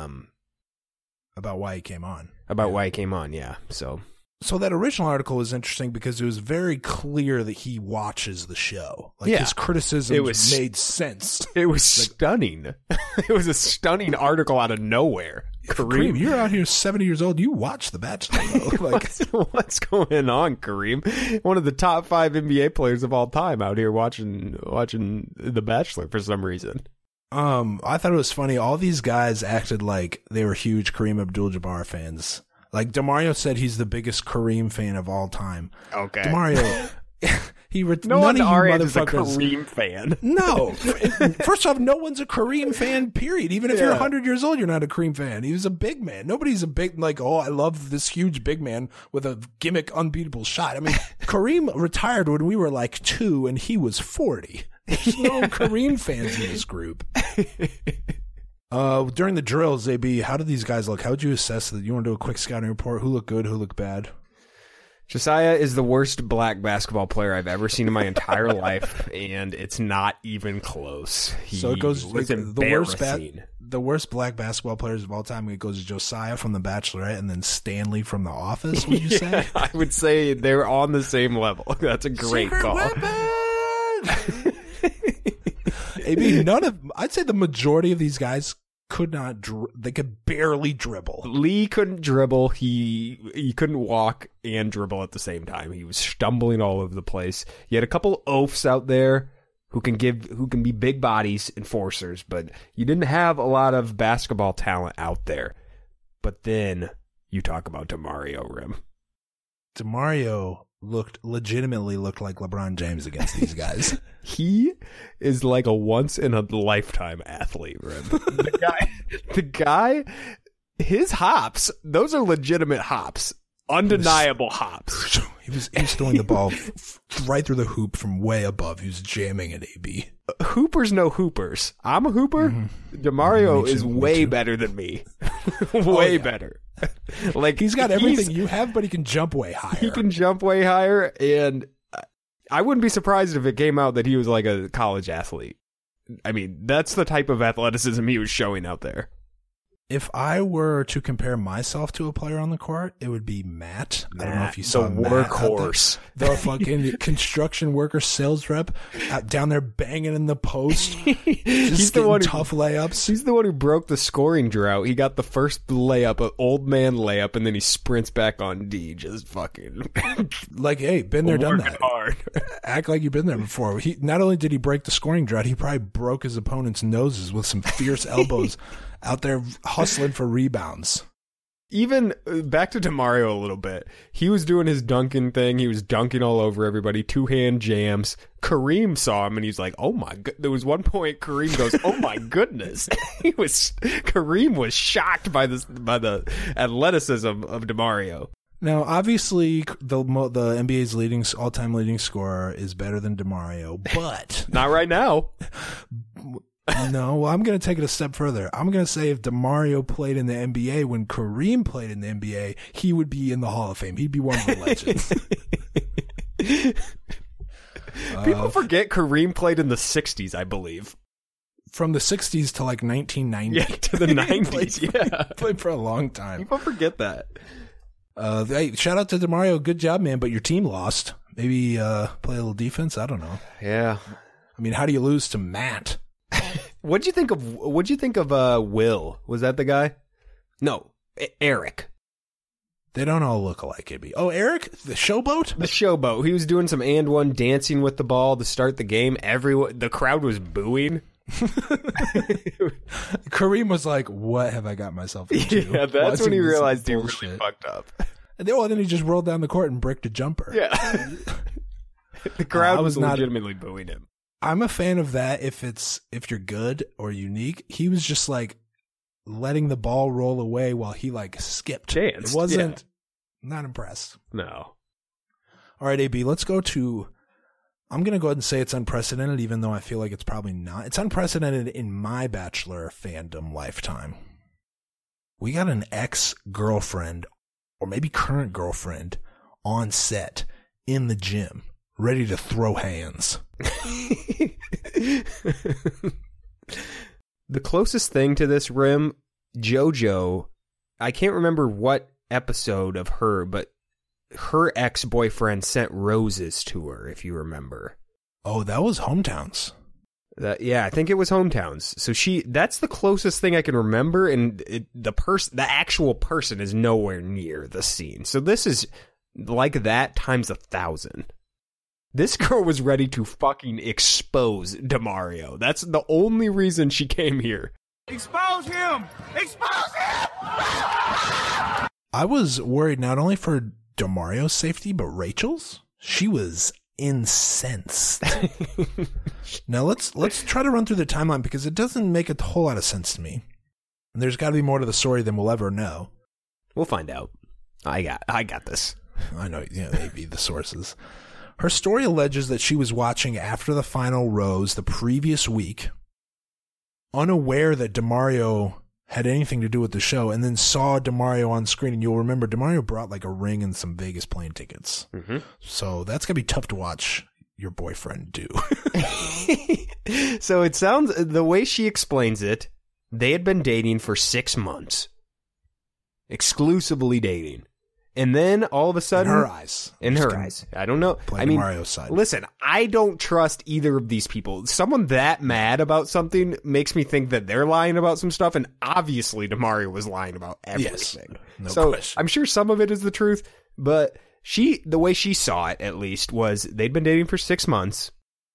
about why he came on. Why he came on, yeah. So that original article was interesting because it was very clear that he watches the show. Like his criticisms made sense. It was stunning. It was a stunning article out of nowhere. Kareem, you're out here 70 years old. You watch The Bachelor. Like, what's going on, Kareem? One of the top 5 NBA players of all time out here watching The Bachelor for some reason. I thought it was funny. All these guys acted like they were huge Kareem Abdul-Jabbar fans. Like DeMario said, he's the biggest Kareem fan of all time. Okay, DeMario. No one is a Kareem fan. No. First off, no one's a Kareem fan, period. Even if you're 100 years old, you're not a Kareem fan. He was a big man. Nobody's a big, like, oh, I love this huge big man with a gimmick unbeatable shot. I mean, Kareem retired when we were like 2 and he was 40. There's no Kareem fans in this group. During the drills, AB, how did these guys look? How would you assess that? You want to do a quick scouting report? Who looked good? Who looked bad? Josiah is the worst black basketball player I've ever seen in my entire life, and it's not even close. So it goes the worst black basketball players of all time. It goes Josiah from The Bachelorette and then Stanley from The Office. Would you say? I would say they're on the same level. That's a great call. AB, I'd say the majority of these guys could not. They could barely dribble. Lee couldn't dribble. He couldn't walk and dribble at the same time. He was stumbling all over the place. You had a couple oafs out there who can be big bodies enforcers, but you didn't have a lot of basketball talent out there. But then you talk about DeMario Rim. DeMario legitimately looked like LeBron James against these guys. He is like a once in a lifetime athlete, Rim. The guy, his hops, those are legitimate hops. Undeniable hops. He was throwing the ball right through the hoop from way above. He was jamming it, AB. Hoopers know hoopers. I'm a hooper. Mm-hmm. DeMario is way better than me. Way better. Like he's got everything you have, but he can jump way higher. He can jump way higher, and I wouldn't be surprised if it came out that he was like a college athlete. I mean, that's the type of athleticism he was showing out there. If I were to compare myself to a player on the court, it would be Matt. I don't know if you saw the workhorse, the fucking construction worker sales rep down there banging in the post. He's the one tough layups. He's the one who broke the scoring drought. He got the first layup, an old man layup, and then he sprints back on D, just fucking like, hey, been there, done that. Hard. Act like you've been there before. He not only did he break the scoring drought, he probably broke his opponent's noses with some fierce elbows. Out there hustling for rebounds. Even back to DeMario a little bit. He was doing his dunking thing. He was dunking all over everybody. 2-hand jams. Kareem saw him and he's like, oh my god. There was one point Kareem goes, oh my goodness. Kareem was shocked by the athleticism of DeMario. Now, obviously, the NBA's all-time leading scorer is better than DeMario, but not right now. No, well, I'm going to take it a step further. I'm going to say if DeMario played in the NBA when Kareem played in the NBA, he would be in the Hall of Fame. He'd be one of the legends. People forget Kareem played in the 60s, I believe. From the 60s to like 1990. Yeah, to the 90s, Played for a long time. People forget that. Hey, shout out to DeMario. Good job, man, but your team lost. Maybe play a little defense? I don't know. Yeah. I mean, how do you lose to Matt? What'd you think of Will? Was that the guy? No, Eric. They don't all look alike, AB. Oh, Eric? The showboat? The showboat. He was doing some and one dancing with the ball to start the game. The crowd was booing. Kareem was like, what have I got myself into? Yeah, that's when he realized he really fucked up. And then he just rolled down the court and bricked a jumper. Yeah. The crowd was legitimately booing him. I'm a fan of that if you're good or unique. He was just like letting the ball roll away while he like skipped. Danced. It wasn't, not impressed. No. All right, AB, let's go to, I'm going to go ahead and say it's unprecedented, even though I feel like it's probably not. It's unprecedented in my Bachelor fandom lifetime. We got an ex-girlfriend, or maybe current girlfriend, on set in the gym, ready to throw hands. The closest thing to this, Rim, JoJo, I can't remember what episode of her, but her ex-boyfriend sent roses to her, if you remember. Oh, that was Hometowns. Yeah, I think it was Hometowns. So that's the closest thing I can remember, and the actual person is nowhere near the scene. So this is like that times 1,000. This girl was ready to fucking expose DeMario. That's the only reason she came here. Expose him! Expose him! I was worried not only for DeMario's safety, but Rachel's. She was incensed. Now let's try to run through the timeline because it doesn't make a whole lot of sense to me. And there's got to be more to the story than we'll ever know. We'll find out. I got this. I know, maybe the sources. Her story alleges that she was watching after the final rose the previous week, unaware that DeMario had anything to do with the show, and then saw DeMario on screen. And you'll remember DeMario brought like a ring and some Vegas plane tickets. Mm-hmm. So that's going to be tough to watch your boyfriend do. So it sounds, the way she explains it, they had been dating for 6 months. Exclusively dating. And then all of a sudden, in her eyes, I don't know. I mean, Mario's side. Listen, I don't trust either of these people. Someone that mad about something makes me think that they're lying about some stuff, and obviously DeMario was lying about everything. Yes, no so question. I'm sure some of it is the truth, but the way she saw it, at least, was they'd been dating for 6 months.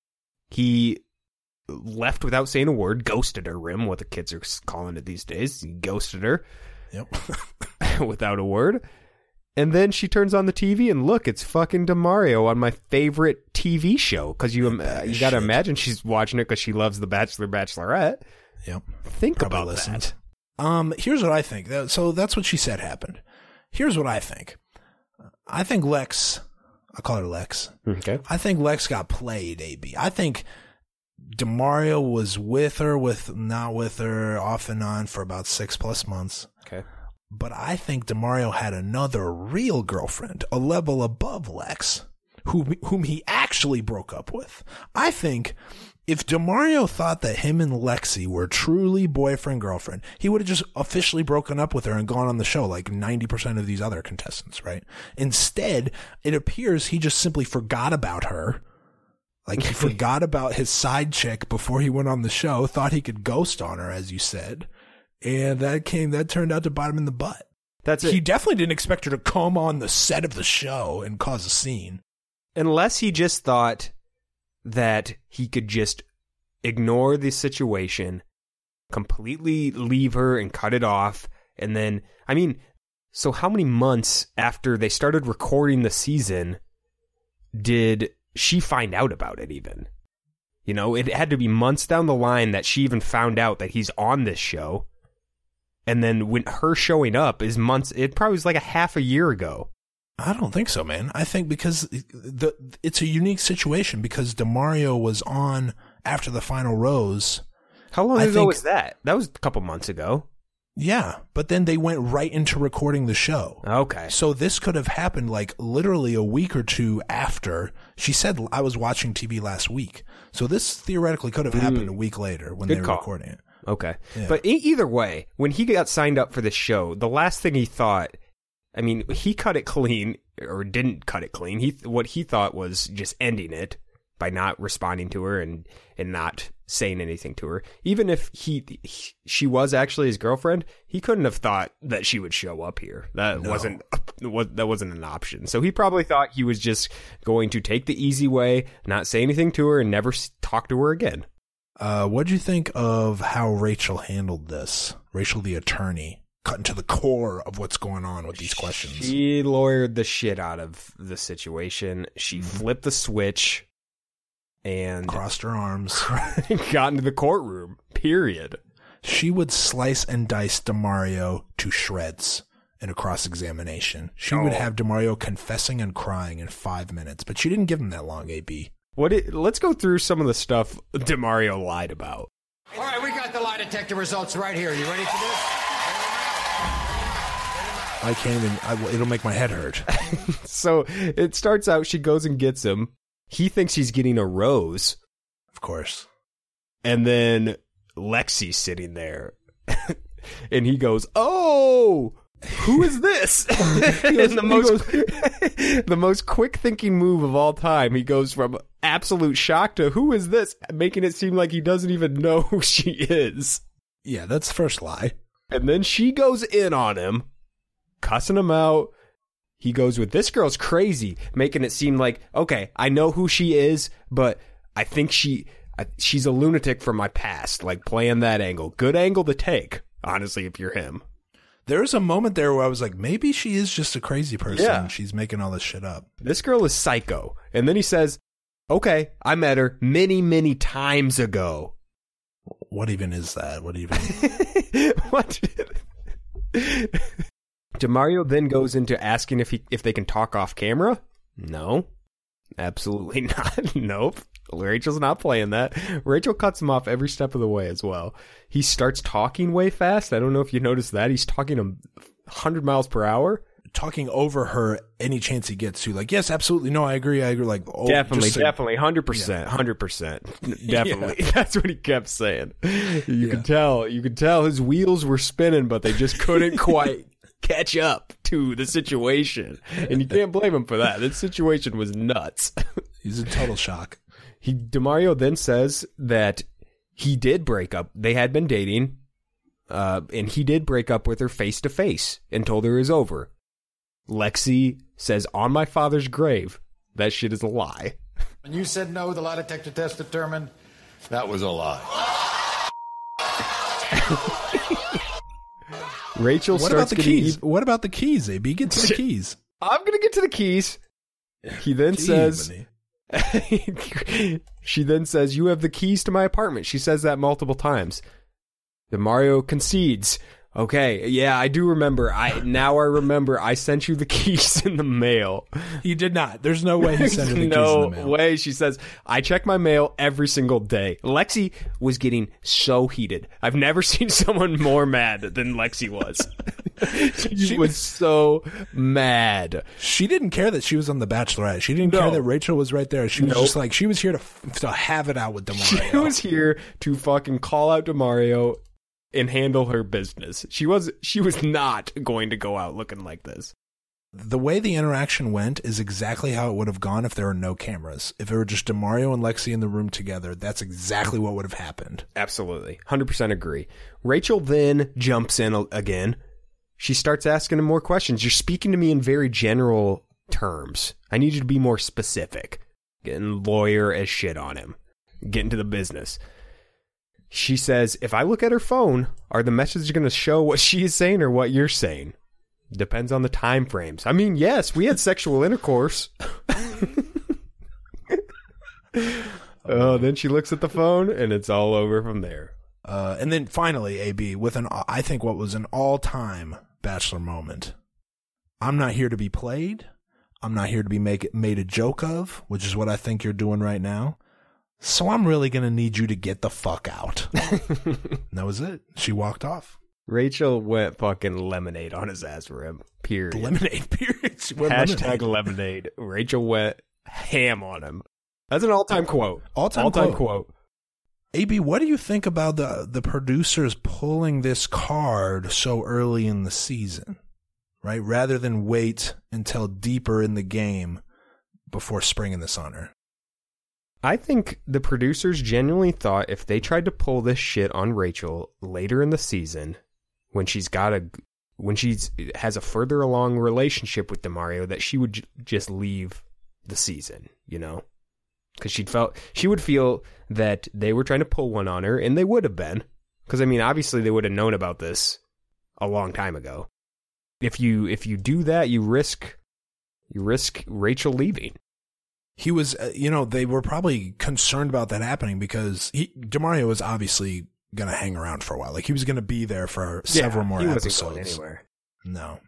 He left without saying a word, ghosted her, Rim, what the kids are calling it these days. He ghosted her. Yep. Without a word. And then she turns on the TV and look, it's fucking DeMario on my favorite TV show. Because you got to imagine she's watching it because she loves The Bachelor, Bachelorette. Yep. Think about that. Here's what I think. So that's what she said happened. Here's what I think. I think Lex, I'll call her Lex. Okay. I think Lex got played, AB. I think DeMario was with her, not with her, off and on for about 6+ months. Okay. But I think DeMario had another real girlfriend, a level above Lex, whom he actually broke up with. I think if DeMario thought that him and Lexi were truly boyfriend-girlfriend, he would have just officially broken up with her and gone on the show like 90% of these other contestants, right? Instead, it appears he just simply forgot about her. Like he forgot about his side chick before he went on the show, thought he could ghost on her, as you said. And that turned out to bite him in the butt. That's it. He definitely didn't expect her to come on the set of the show and cause a scene. Unless he just thought that he could just ignore the situation, completely leave her and cut it off. And then, so how many months after they started recording the season did she find out about it even? You know, it had to be months down the line that she even found out that he's on this show. And then when her showing up is months, it probably was like a half a year ago. I don't think so, man. I think because it's a unique situation because DeMario was on after the final rose How long ago was that? That was a couple months ago. Yeah, but then they went right into recording the show. Okay. So this could have happened like literally a week or two after. She said, I was watching TV last week. So this theoretically could have happened a week later when they were recording it. Okay. Yeah. But either way, when he got signed up for the show, the last thing he thought, I mean, he cut it clean, or didn't cut it clean. What he thought was just ending it by not responding to her and not saying anything to her. Even if she was actually his girlfriend, he couldn't have thought that she would show up here. That wasn't an option. So he probably thought he was just going to take the easy way, not say anything to her, and never talk to her again. What'd you think of how Rachel handled this? Rachel, the attorney, cutting to the core of what's going on with these questions. She lawyered the shit out of the situation. She flipped the switch and crossed her arms, got into the courtroom, period. She would slice and dice DeMario to shreds in a cross-examination. She would have DeMario confessing and crying in 5 minutes, but she didn't give him that long, AB. Let's go through some of the stuff DeMario lied about. All right, we got the lie detector results right here. You ready for this? I can't even, it'll make my head hurt. So it starts out, she goes and gets him. He thinks he's getting a rose. Of course. And then Lexi's sitting there. And he goes, "Oh, who is this?" And the most quick-thinking move of all time. He goes from absolute shock to, "Who is this?" Making it seem like he doesn't even know who she is. Yeah, that's the first lie. And then she goes in on him, cussing him out. He goes with, "This girl's crazy," making it seem like, okay, I know who she is, but I think she's a lunatic from my past, like playing that angle. Good angle to take, honestly, if you're him. There's a moment there where I was like, maybe she is just a crazy person. Yeah. And she's making all this shit up. This girl is psycho. And then he says, "Okay, I met her many, many times ago." What even is that? What even? What? DeMario then goes into asking if they can talk off camera. No, absolutely not. Nope. Rachel's not playing that. Rachel cuts him off every step of the way as well. He starts talking way fast. I don't know if you noticed that. He's talking 100 miles per hour. Talking over her any chance he gets to. Like, yes, absolutely. No, I agree. Like, oh, definitely. 100%. 100%. Definitely. Yeah. That's what he kept saying. You could tell his wheels were spinning, but they just couldn't quite catch up to the situation. And you can't blame him for that. That situation was nuts. He's in total shock. DeMario then says that he did break up. They had been dating, and he did break up with her face to face and told her it was over. Lexi says, "On my father's grave, that shit is a lie." When you said no, the lie detector test determined that was a lie. Rachel what starts about the keys? What about the keys, AB? Get to the keys. I'm going to get to the keys. He then says... She then says, "You have the keys to my apartment." She says that multiple times. DeMario concedes. "Okay, yeah, I do remember. I remember I sent you the keys in the mail." He did not. There's no way he sent her the keys in the mail. No way. She says, "I check my mail every single day." Lexi was getting so heated. I've never seen someone more mad than Lexi was. She was so mad. She didn't care that she was on The Bachelorette. She didn't care that Rachel was right there. She was just like, she was here to have it out with DeMario. She was here to fucking call out DeMario and handle her business. She was not going to go out looking like this. The way the interaction went is exactly how it would have gone if there were no cameras. If it were just DeMario and Lexi in the room together, that's exactly what would have happened. Absolutely. 100% agree. Rachel then jumps in again. She starts asking him more questions. "You're speaking to me in very general terms. I need you to be more specific." Getting lawyer as shit on him. Getting to the business. She says, "If I look at her phone, are the messages going to show what she is saying or what you're saying? Depends on the time frames." I mean, yes, we had sexual intercourse. Then she looks at the phone, and it's all over from there. And then finally, AB, with I think what was an all-time Bachelor moment. "I'm not here to be played. I'm not here to be made a joke of," which is what I think you're doing right now. so I'm really going to need you to get the fuck out. And that was it. She walked off. Rachel went fucking lemonade on his ass, Rim. Period. Lemonade, period. Hashtag lemonade. Rachel went ham on him. That's an all-time quote. All-time quote. AB, what do you think about the producers pulling this card so early in the season, right? Rather than wait until deeper in the game before springing this on her. I think the producers genuinely thought if they tried to pull this shit on Rachel later in the season, when she has a further along relationship with DeMario, that she would just leave the season, you know? Because she would feel that they were trying to pull one on her, and they would have been. Because, I mean, obviously they would have known about this a long time ago. If you do that, you risk Rachel leaving. He was, they were probably concerned about that happening because DeMario was obviously going to hang around for a while. Like, he was going to be there for several more episodes. He wasn't going anywhere. No.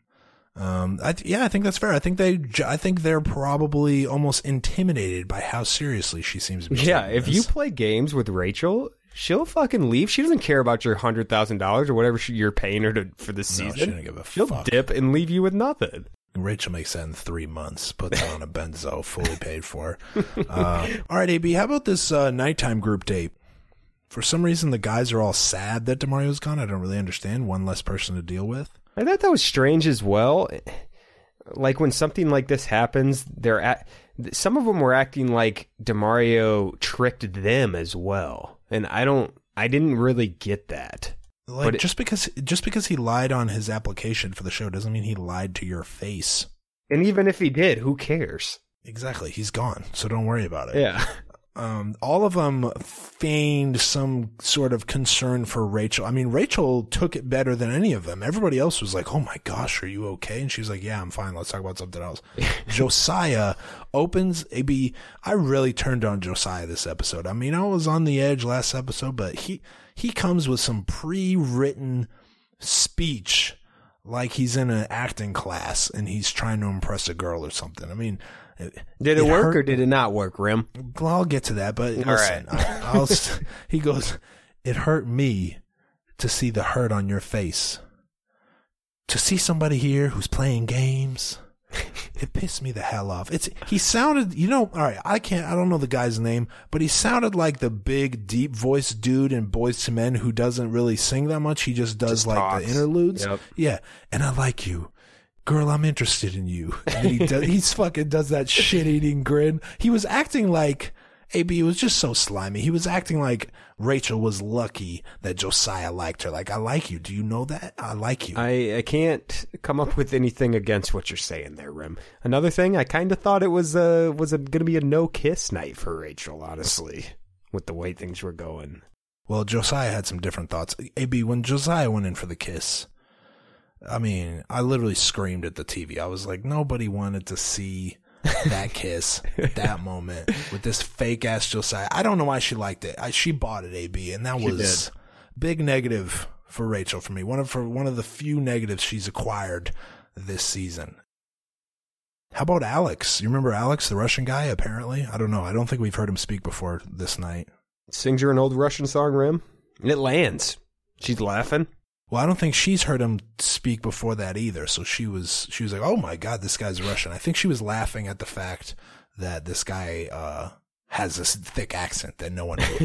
I think that's fair. I think they're probably almost intimidated by how seriously she seems to be. Yeah, if you play games with Rachel, she'll fucking leave. She doesn't care about your $100,000 or whatever you're paying her for the season. She doesn't give a She'll fuck. dip and leave you with nothing. Rachel makes that in 3 months, puts on a benzo, fully paid for. All right, AB, how about this nighttime group date? For some reason, the guys are all sad that DeMario's gone. I don't really understand. One less person to deal with. I thought that was strange as well. Like, when something like this happens, some of them were acting like DeMario tricked them as well. And I didn't really get that. Like, just because he lied on his application for the show doesn't mean he lied to your face. And even if he did, who cares? Exactly. He's gone, so don't worry about it. Yeah. All of them feigned some sort of concern for Rachel. I mean, Rachel took it better than any of them. Everybody else was like, oh my gosh, are you okay? And she's like, yeah, I'm fine. Let's talk about something else. Josiah opens I really turned on Josiah this episode. I mean, I was on the edge last episode, but he comes with some pre-written speech like he's in an acting class and he's trying to impress a girl or something. I mean, did it work or did it not work, Rim? Well, I'll get to that, but listen, right. He goes, it hurt me to see the hurt on your face. To see somebody here who's playing games, it pissed me the hell off. He sounded, all right, I don't know the guy's name, but he sounded like the big, deep voice dude in Boyz II Men who doesn't really sing that much. He just does the interludes. Yep. Yeah. And I like you. Girl, I'm interested in you. And he fucking does that shit-eating grin. He was acting like, AB was just so slimy. He was acting like Rachel was lucky that Josiah liked her. Like, I like you. Do you know that? I like you. I can't come up with anything against what you're saying there, Rim. Another thing, I kind of thought it was going to be a no-kiss night for Rachel, honestly, with the way things were going. Well, Josiah had some different thoughts. AB, when Josiah went in for the kiss, I mean, I literally screamed at the TV. I was like, nobody wanted to see that kiss, that moment with this fake ass Josiah. I don't know why she liked it. She bought it, AB, and that was big negative for Rachel for me. One of the few negatives she's acquired this season. How about Alex? You remember Alex, the Russian guy? Apparently, I don't know. I don't think we've heard him speak before this night. Sings her an old Russian song, Rim, and it lands. She's laughing. Well, I don't think she's heard him speak before that either. So she was like, "Oh my God, this guy's Russian." I think she was laughing at the fact that this guy has this thick accent that no one knew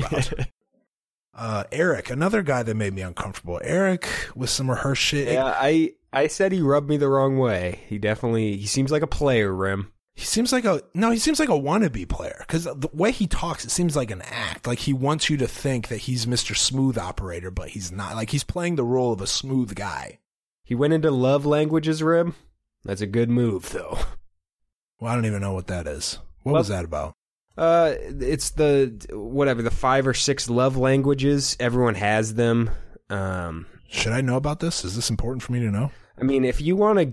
about. Eric, another guy that made me uncomfortable. Eric with some rehearsed shit. Yeah, I said he rubbed me the wrong way. He seems like a player, Rim. He seems like a wannabe player because the way he talks, it seems like an act. Like he wants you to think that he's Mr. Smooth Operator, but he's not. Like he's playing the role of a smooth guy. He went into love languages, Rim. That's a good move, though. Well, I don't even know what that is. What was that about? It's the 5 or 6 love languages. Everyone has them. Should I know about this? Is this important for me to know? I mean, if you want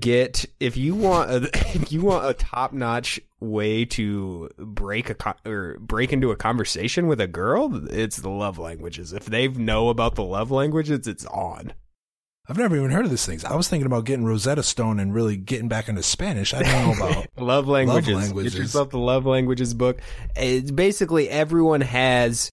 a top-notch way to break into a conversation with a girl, it's the love languages. If they know about the love languages, it's on. I've never even heard of these things. I was thinking about getting Rosetta Stone and really getting back into Spanish. I don't know about love languages. Get yourself the love languages book. It's basically everyone has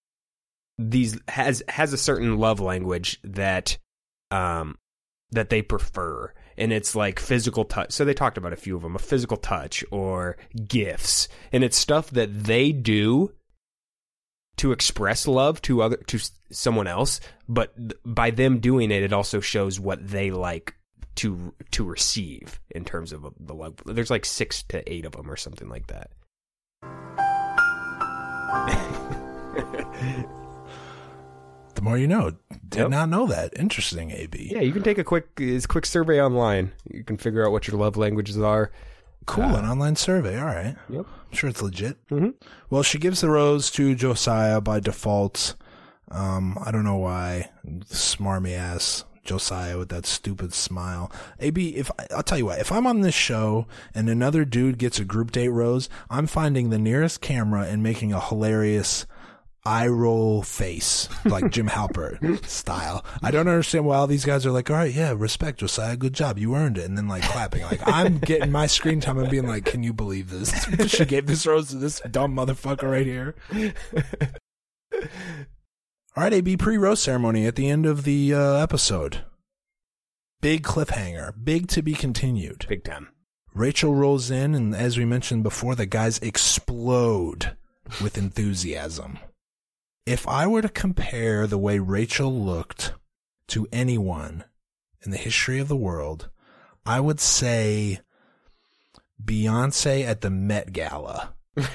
a certain love language that they prefer. And it's like physical touch. So they talked about a few of them, a physical touch or gifts. And it's stuff that they do to express love to someone else, but by them doing it, it also shows what they like to receive in terms of the love. There's like 6 to 8 of them or something like that. The more you know. Did not know that. Interesting, AB. Yeah, you can take a quick survey online. You can figure out what your love languages are. Cool, an online survey. All right. Yep. I'm sure it's legit. Mm-hmm. Well, she gives the rose to Josiah by default. I don't know why. Smarmy ass Josiah with that stupid smile. AB, I'll tell you what, if I'm on this show and another dude gets a group date rose, I'm finding the nearest camera and making a hilarious eye roll face, like Jim Halpert style. I don't understand why all these guys are like, all right, yeah, respect, Josiah, good job, you earned it, and then like clapping. Like, I'm getting my screen time and being like, can you believe this? She gave this rose to this dumb motherfucker right here. All right, AB, pre-rose ceremony at the end of the episode. Big cliffhanger, big to be continued. Big time. Rachel rolls in, and as we mentioned before, the guys explode with enthusiasm. If I were to compare the way Rachel looked to anyone in the history of the world, I would say Beyonce at the Met Gala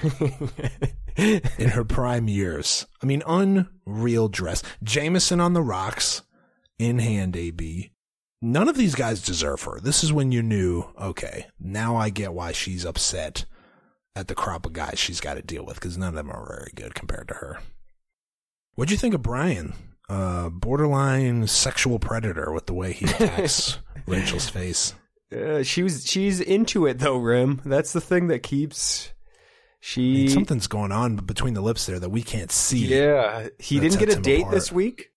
in her prime years. I mean, unreal dress. Jameson on the rocks in hand, AB. None of these guys deserve her. This is when you knew, okay, now I get why she's upset at the crop of guys she's got to deal with, because none of them are very good compared to her. What'd you think of Brian? Borderline sexual predator with the way he attacks Rachel's face. She's into it though, Rim. That's the thing that keeps something's going on between the lips there that we can't see. Yeah, he didn't get a date this week.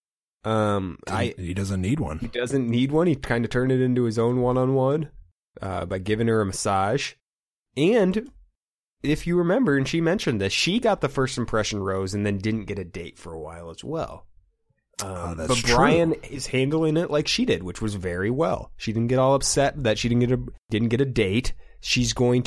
He doesn't need one. He doesn't need one. He kind of turned it into his own one-on-one by giving her a massage. And if you remember, and she mentioned this, she got the first impression rose and then didn't get a date for a while as well. But Brian is handling it like she did, which was very well. She didn't get all upset that she didn't get a date. He is going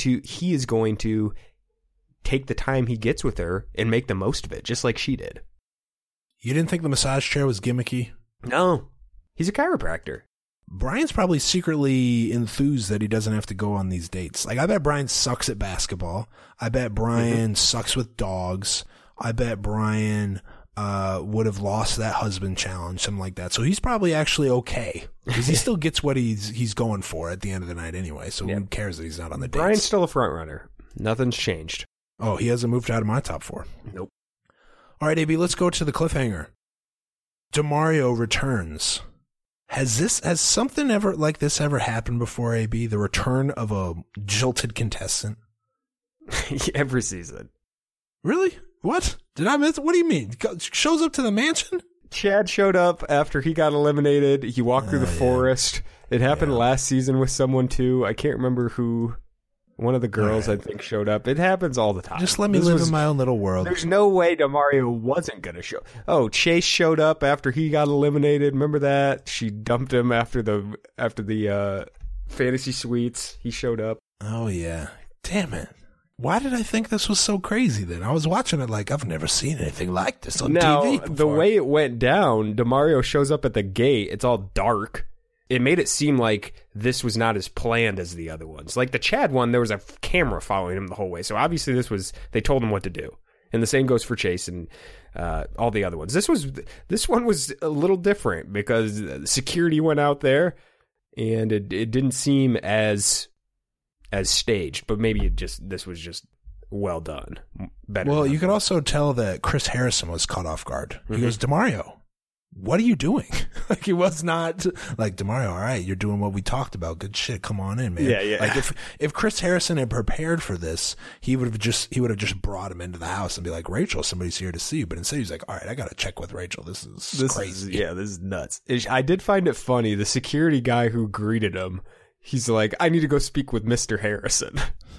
to take the time he gets with her and make the most of it, just like she did. You didn't think the massage chair was gimmicky? No. He's a chiropractor. Brian's probably secretly enthused that he doesn't have to go on these dates. Like, I bet Brian sucks at basketball. I bet Brian sucks with dogs. I bet Brian would have lost that husband challenge, something like that. So he's probably actually okay, because he still gets what he's going for at the end of the night anyway. So who cares that he's not on the dates? Brian's still a front runner. Nothing's changed. Oh, he hasn't moved out of my top 4. Nope. All right, AB, let's go to the cliffhanger. DeMario returns. Has something ever like this ever happened before, AB? The return of a jilted contestant? Every season. Really? What? Did I miss? What do you mean? Shows up to the mansion? Chad showed up after he got eliminated. He walked through the forest. It happened last season with someone too. I can't remember who. One of the girls, I think, showed up. It happens all the time. Just let me live in my own little world. There's no way DeMario wasn't going to show. Oh, Chase showed up after he got eliminated. Remember that? She dumped him after the fantasy suites. He showed up. Oh, yeah. Damn it. Why did I think this was so crazy then? I was watching it like, I've never seen anything like this on TV before. The way it went down, DeMario shows up at the gate. It's all dark. It made it seem like this was not as planned as the other ones. Like the Chad one, there was a camera following him the whole way. So obviously they told him what to do. And the same goes for Chase and all the other ones. This one was a little different because security went out there and it didn't seem as staged, but maybe this was just well done. Better. Well, you could also tell that Chris Harrison was caught off guard. He goes, DeMario, what are you doing? Like, he was not like, DeMario, all right, you're doing what we talked about. Good shit. Come on in, man. Yeah. Like, if Chris Harrison had prepared for this, he would have just brought him into the house and be like, Rachel, somebody's here to see you. But instead he's like, all right, I got to check with Rachel. This is crazy. This is nuts. I did find it funny. The security guy who greeted him, he's like, I need to go speak with Mr. Harrison.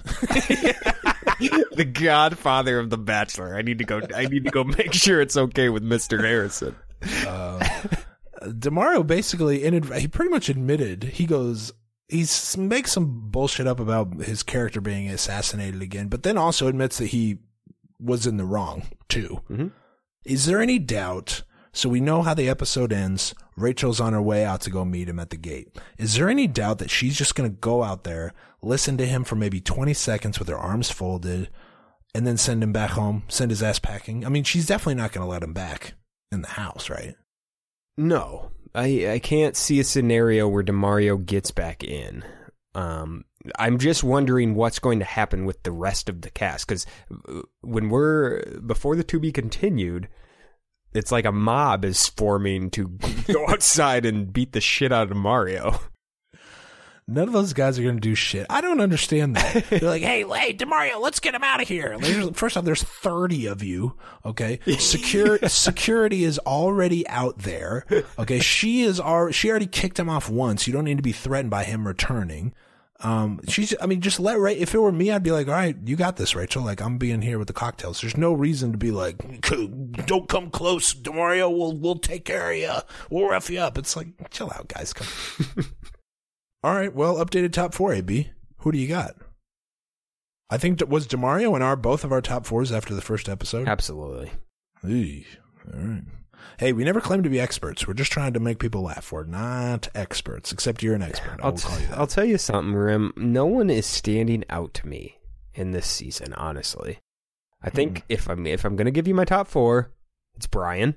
The godfather of The Bachelor. I need to go make sure it's okay with Mr. Harrison. DeMario basically, he pretty much admitted, he makes some bullshit up about his character being assassinated again, but then also admits that he was in the wrong too. Mm-hmm. Is there any doubt? So we know how the episode ends. Rachel's on her way out to go meet him at the gate. Is there any doubt that she's just going to go out there, listen to him for maybe 20 seconds with her arms folded, and then send him back home, send his ass packing? I mean, she's definitely not going to let him back in the house, right? No. I can't see a scenario where DeMario gets back in. I'm just wondering what's going to happen with the rest of the cast, because before the To Be Continued, it's like a mob is forming to go outside and beat the shit out of Mario. None of those guys are going to do shit. I don't understand that. They're like, hey, DeMario, let's get him out of here. First off, there's 30 of you. Okay. Security is already out there. Okay. She already kicked him off once. You don't need to be threatened by him returning. Just if it were me, I'd be like, all right, you got this, Rachel. Like, I'm being here with the cocktails. There's no reason to be like, don't come close, DeMario. We'll take care of you. We'll rough you up. It's like, chill out, guys. Come. All right. Well, updated top 4, AB. Who do you got? I think was DeMario and both of our top 4s after the first episode. Absolutely. Eey. All right. Hey, we never claim to be experts. We're just trying to make people laugh. We're not experts, except you're an expert. I'll call you that. I'll tell you something, Rim. No one is standing out to me in this season, honestly. I think if I'm going to give you my top 4, it's Brian.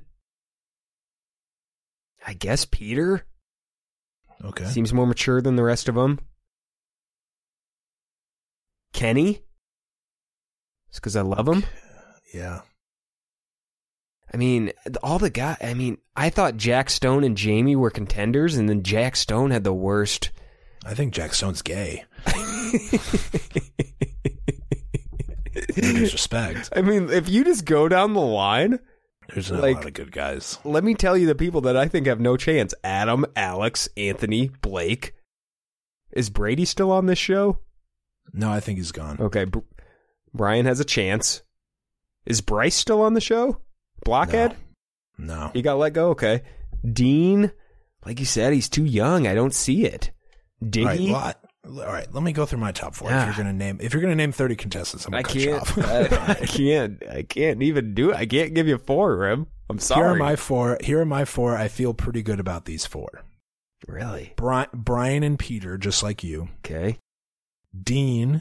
I guess Peter. Okay. Seems more mature than the rest of them. Kenny. It's because I love him. Yeah. I mean, I thought Jack Stone and Jamie were contenders, and then Jack Stone had the worst. I think Jack Stone's gay. Disrespect. I mean, if you just go down the line, there's a lot of good guys. Let me tell you the people that I think have no chance. Adam, Alex, Anthony, Blake. Is Brady still on this show? No, I think he's gone. Okay, Brian has a chance. Is Bryce still on the show? Blockhead? No. He got let go? Okay. Dean, like you said, he's too young. I don't see it. Diggy? All right, let me go through my top 4. If you're gonna name 30 contestants, I'm gonna cut you off. I can't even do it. I can't give you 4, Rim. I'm sorry. Here are my 4. I feel pretty good about these 4. Really? Brian and Peter, just like you. Okay. Dean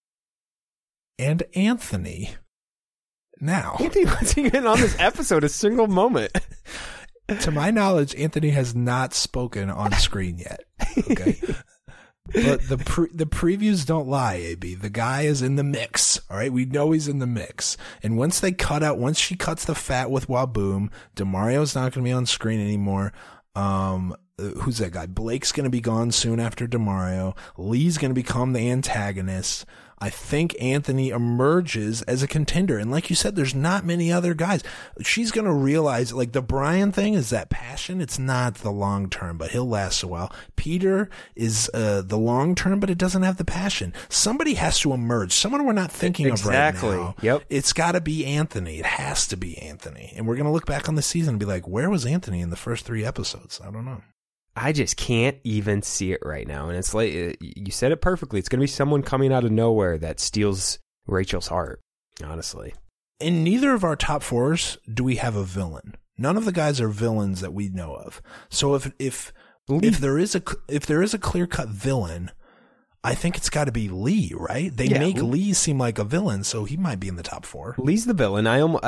and Anthony. Now, Anthony wasn't even on this episode a single moment. To my knowledge, Anthony has not spoken on screen yet. Okay. But the previews don't lie, AB. The guy is in the mix. All right. We know he's in the mix. And once she cuts the fat with Waboom, DeMario's not going to be on screen anymore. Who's that guy? Blake's going to be gone soon after DeMario. Lee's going to become the antagonist. I think Anthony emerges as a contender. And like you said, there's not many other guys. She's going to realize, like, the Brian thing is that passion. It's not the long term, but he'll last a while. Peter is the long term, but it doesn't have the passion. Somebody has to emerge. Someone we're not thinking of right now. Yep. It's got to be Anthony. It has to be Anthony. And we're going to look back on the season and be like, where was Anthony in the first 3 episodes? I don't know. I just can't even see it right now. And it's like, you said it perfectly. It's going to be someone coming out of nowhere that steals Rachel's heart, honestly. In neither of our top 4s do we have a villain. None of the guys are villains that we know of. So if there is a clear-cut villain, I think it's got to be Lee, right? They make Lee seem like a villain, so he might be in the top 4. Lee's the villain.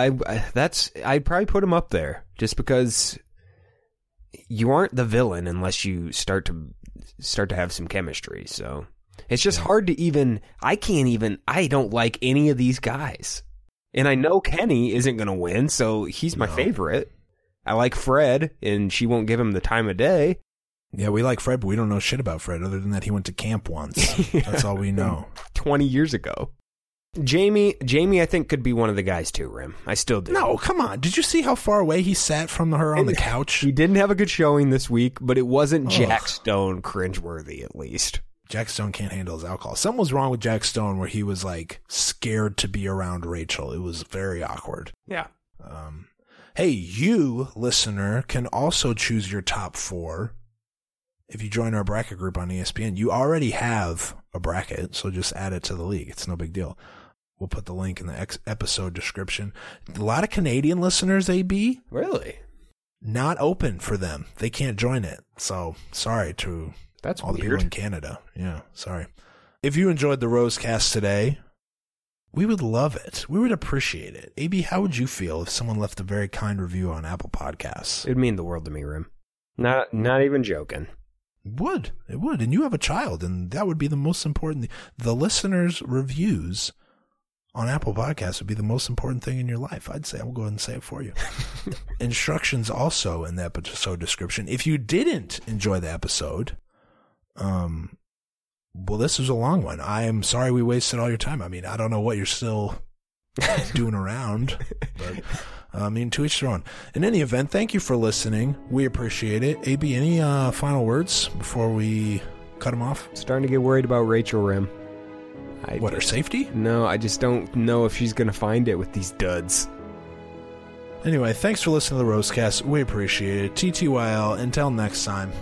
I'd probably put him up there just because you aren't the villain unless you start to have some chemistry. So it's just hard to I don't like any of these guys. And I know Kenny isn't going to win, so he's my favorite. I like Fred, and she won't give him the time of day. Yeah, we like Fred, but we don't know shit about Fred other than that he went to camp once. That's all we know. 20 years ago. Jamie, I think, could be one of the guys too, Rim. I still do. No, come on. Did you see how far away he sat from her on the couch? He didn't have a good showing this week, but it wasn't Jack Stone cringeworthy, at least. Jack Stone can't handle his alcohol. Something was wrong with Jack Stone where he was like scared to be around Rachel. It was very awkward. Yeah. Hey, you, listener, can also choose your top 4 if you join our bracket group on ESPN. You already have a bracket, so just add it to the league. It's no big deal. We'll put the link in the episode description. A lot of Canadian listeners, AB. Really? Not open for them. They can't join it. So, sorry to all the people in Canada. Yeah, sorry. If you enjoyed the Rosecast today, we would love it. We would appreciate it. AB, how would you feel if someone left a very kind review on Apple Podcasts? It'd mean the world to me, Rim. Not even joking. It would. And you have a child, and that would be the most important. The listeners' reviews on Apple Podcasts would be the most important thing in your life. I'd say. I'll go ahead and say it for you. Instructions also in the episode description. If you didn't enjoy the episode, well, this was a long one. I am sorry we wasted all your time. I mean, I don't know what you're still doing around, but to each their own. In any event, thank you for listening. We appreciate it. AB, any final words before we cut them off? Starting to get worried about Rachel, Rim. Her safety? No, I just don't know if she's going to find it with these duds. Anyway, thanks for listening to the Rosecast. We appreciate it. TTYL. Until next time.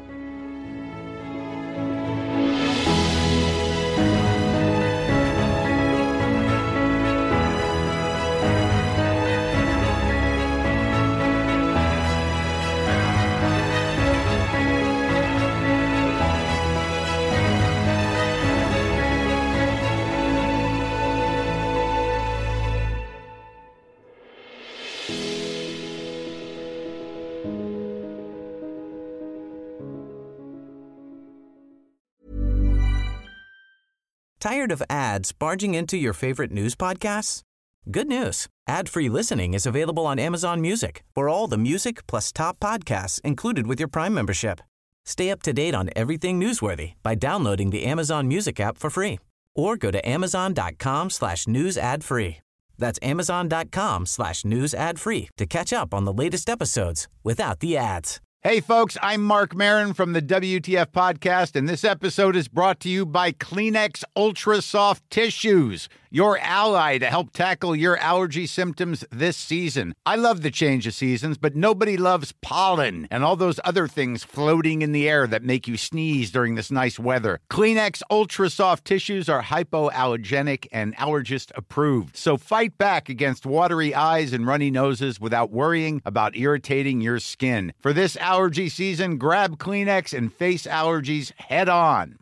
Tired of ads barging into your favorite news podcasts? Good news. Ad-free listening is available on Amazon Music for all the music plus top podcasts included with your Prime membership. Stay up to date on everything newsworthy by downloading the Amazon Music app for free or go to amazon.com/news ad free. That's amazon.com/news ad free to catch up on the latest episodes without the ads. Hey, folks, I'm Mark Maron from the WTF Podcast, and this episode is brought to you by Kleenex Ultra Soft Tissues, your ally to help tackle your allergy symptoms this season. I love the change of seasons, but nobody loves pollen and all those other things floating in the air that make you sneeze during this nice weather. Kleenex Ultra Soft Tissues are hypoallergenic and allergist approved, so fight back against watery eyes and runny noses without worrying about irritating your skin. For this allergy season, grab Kleenex and face allergies head on.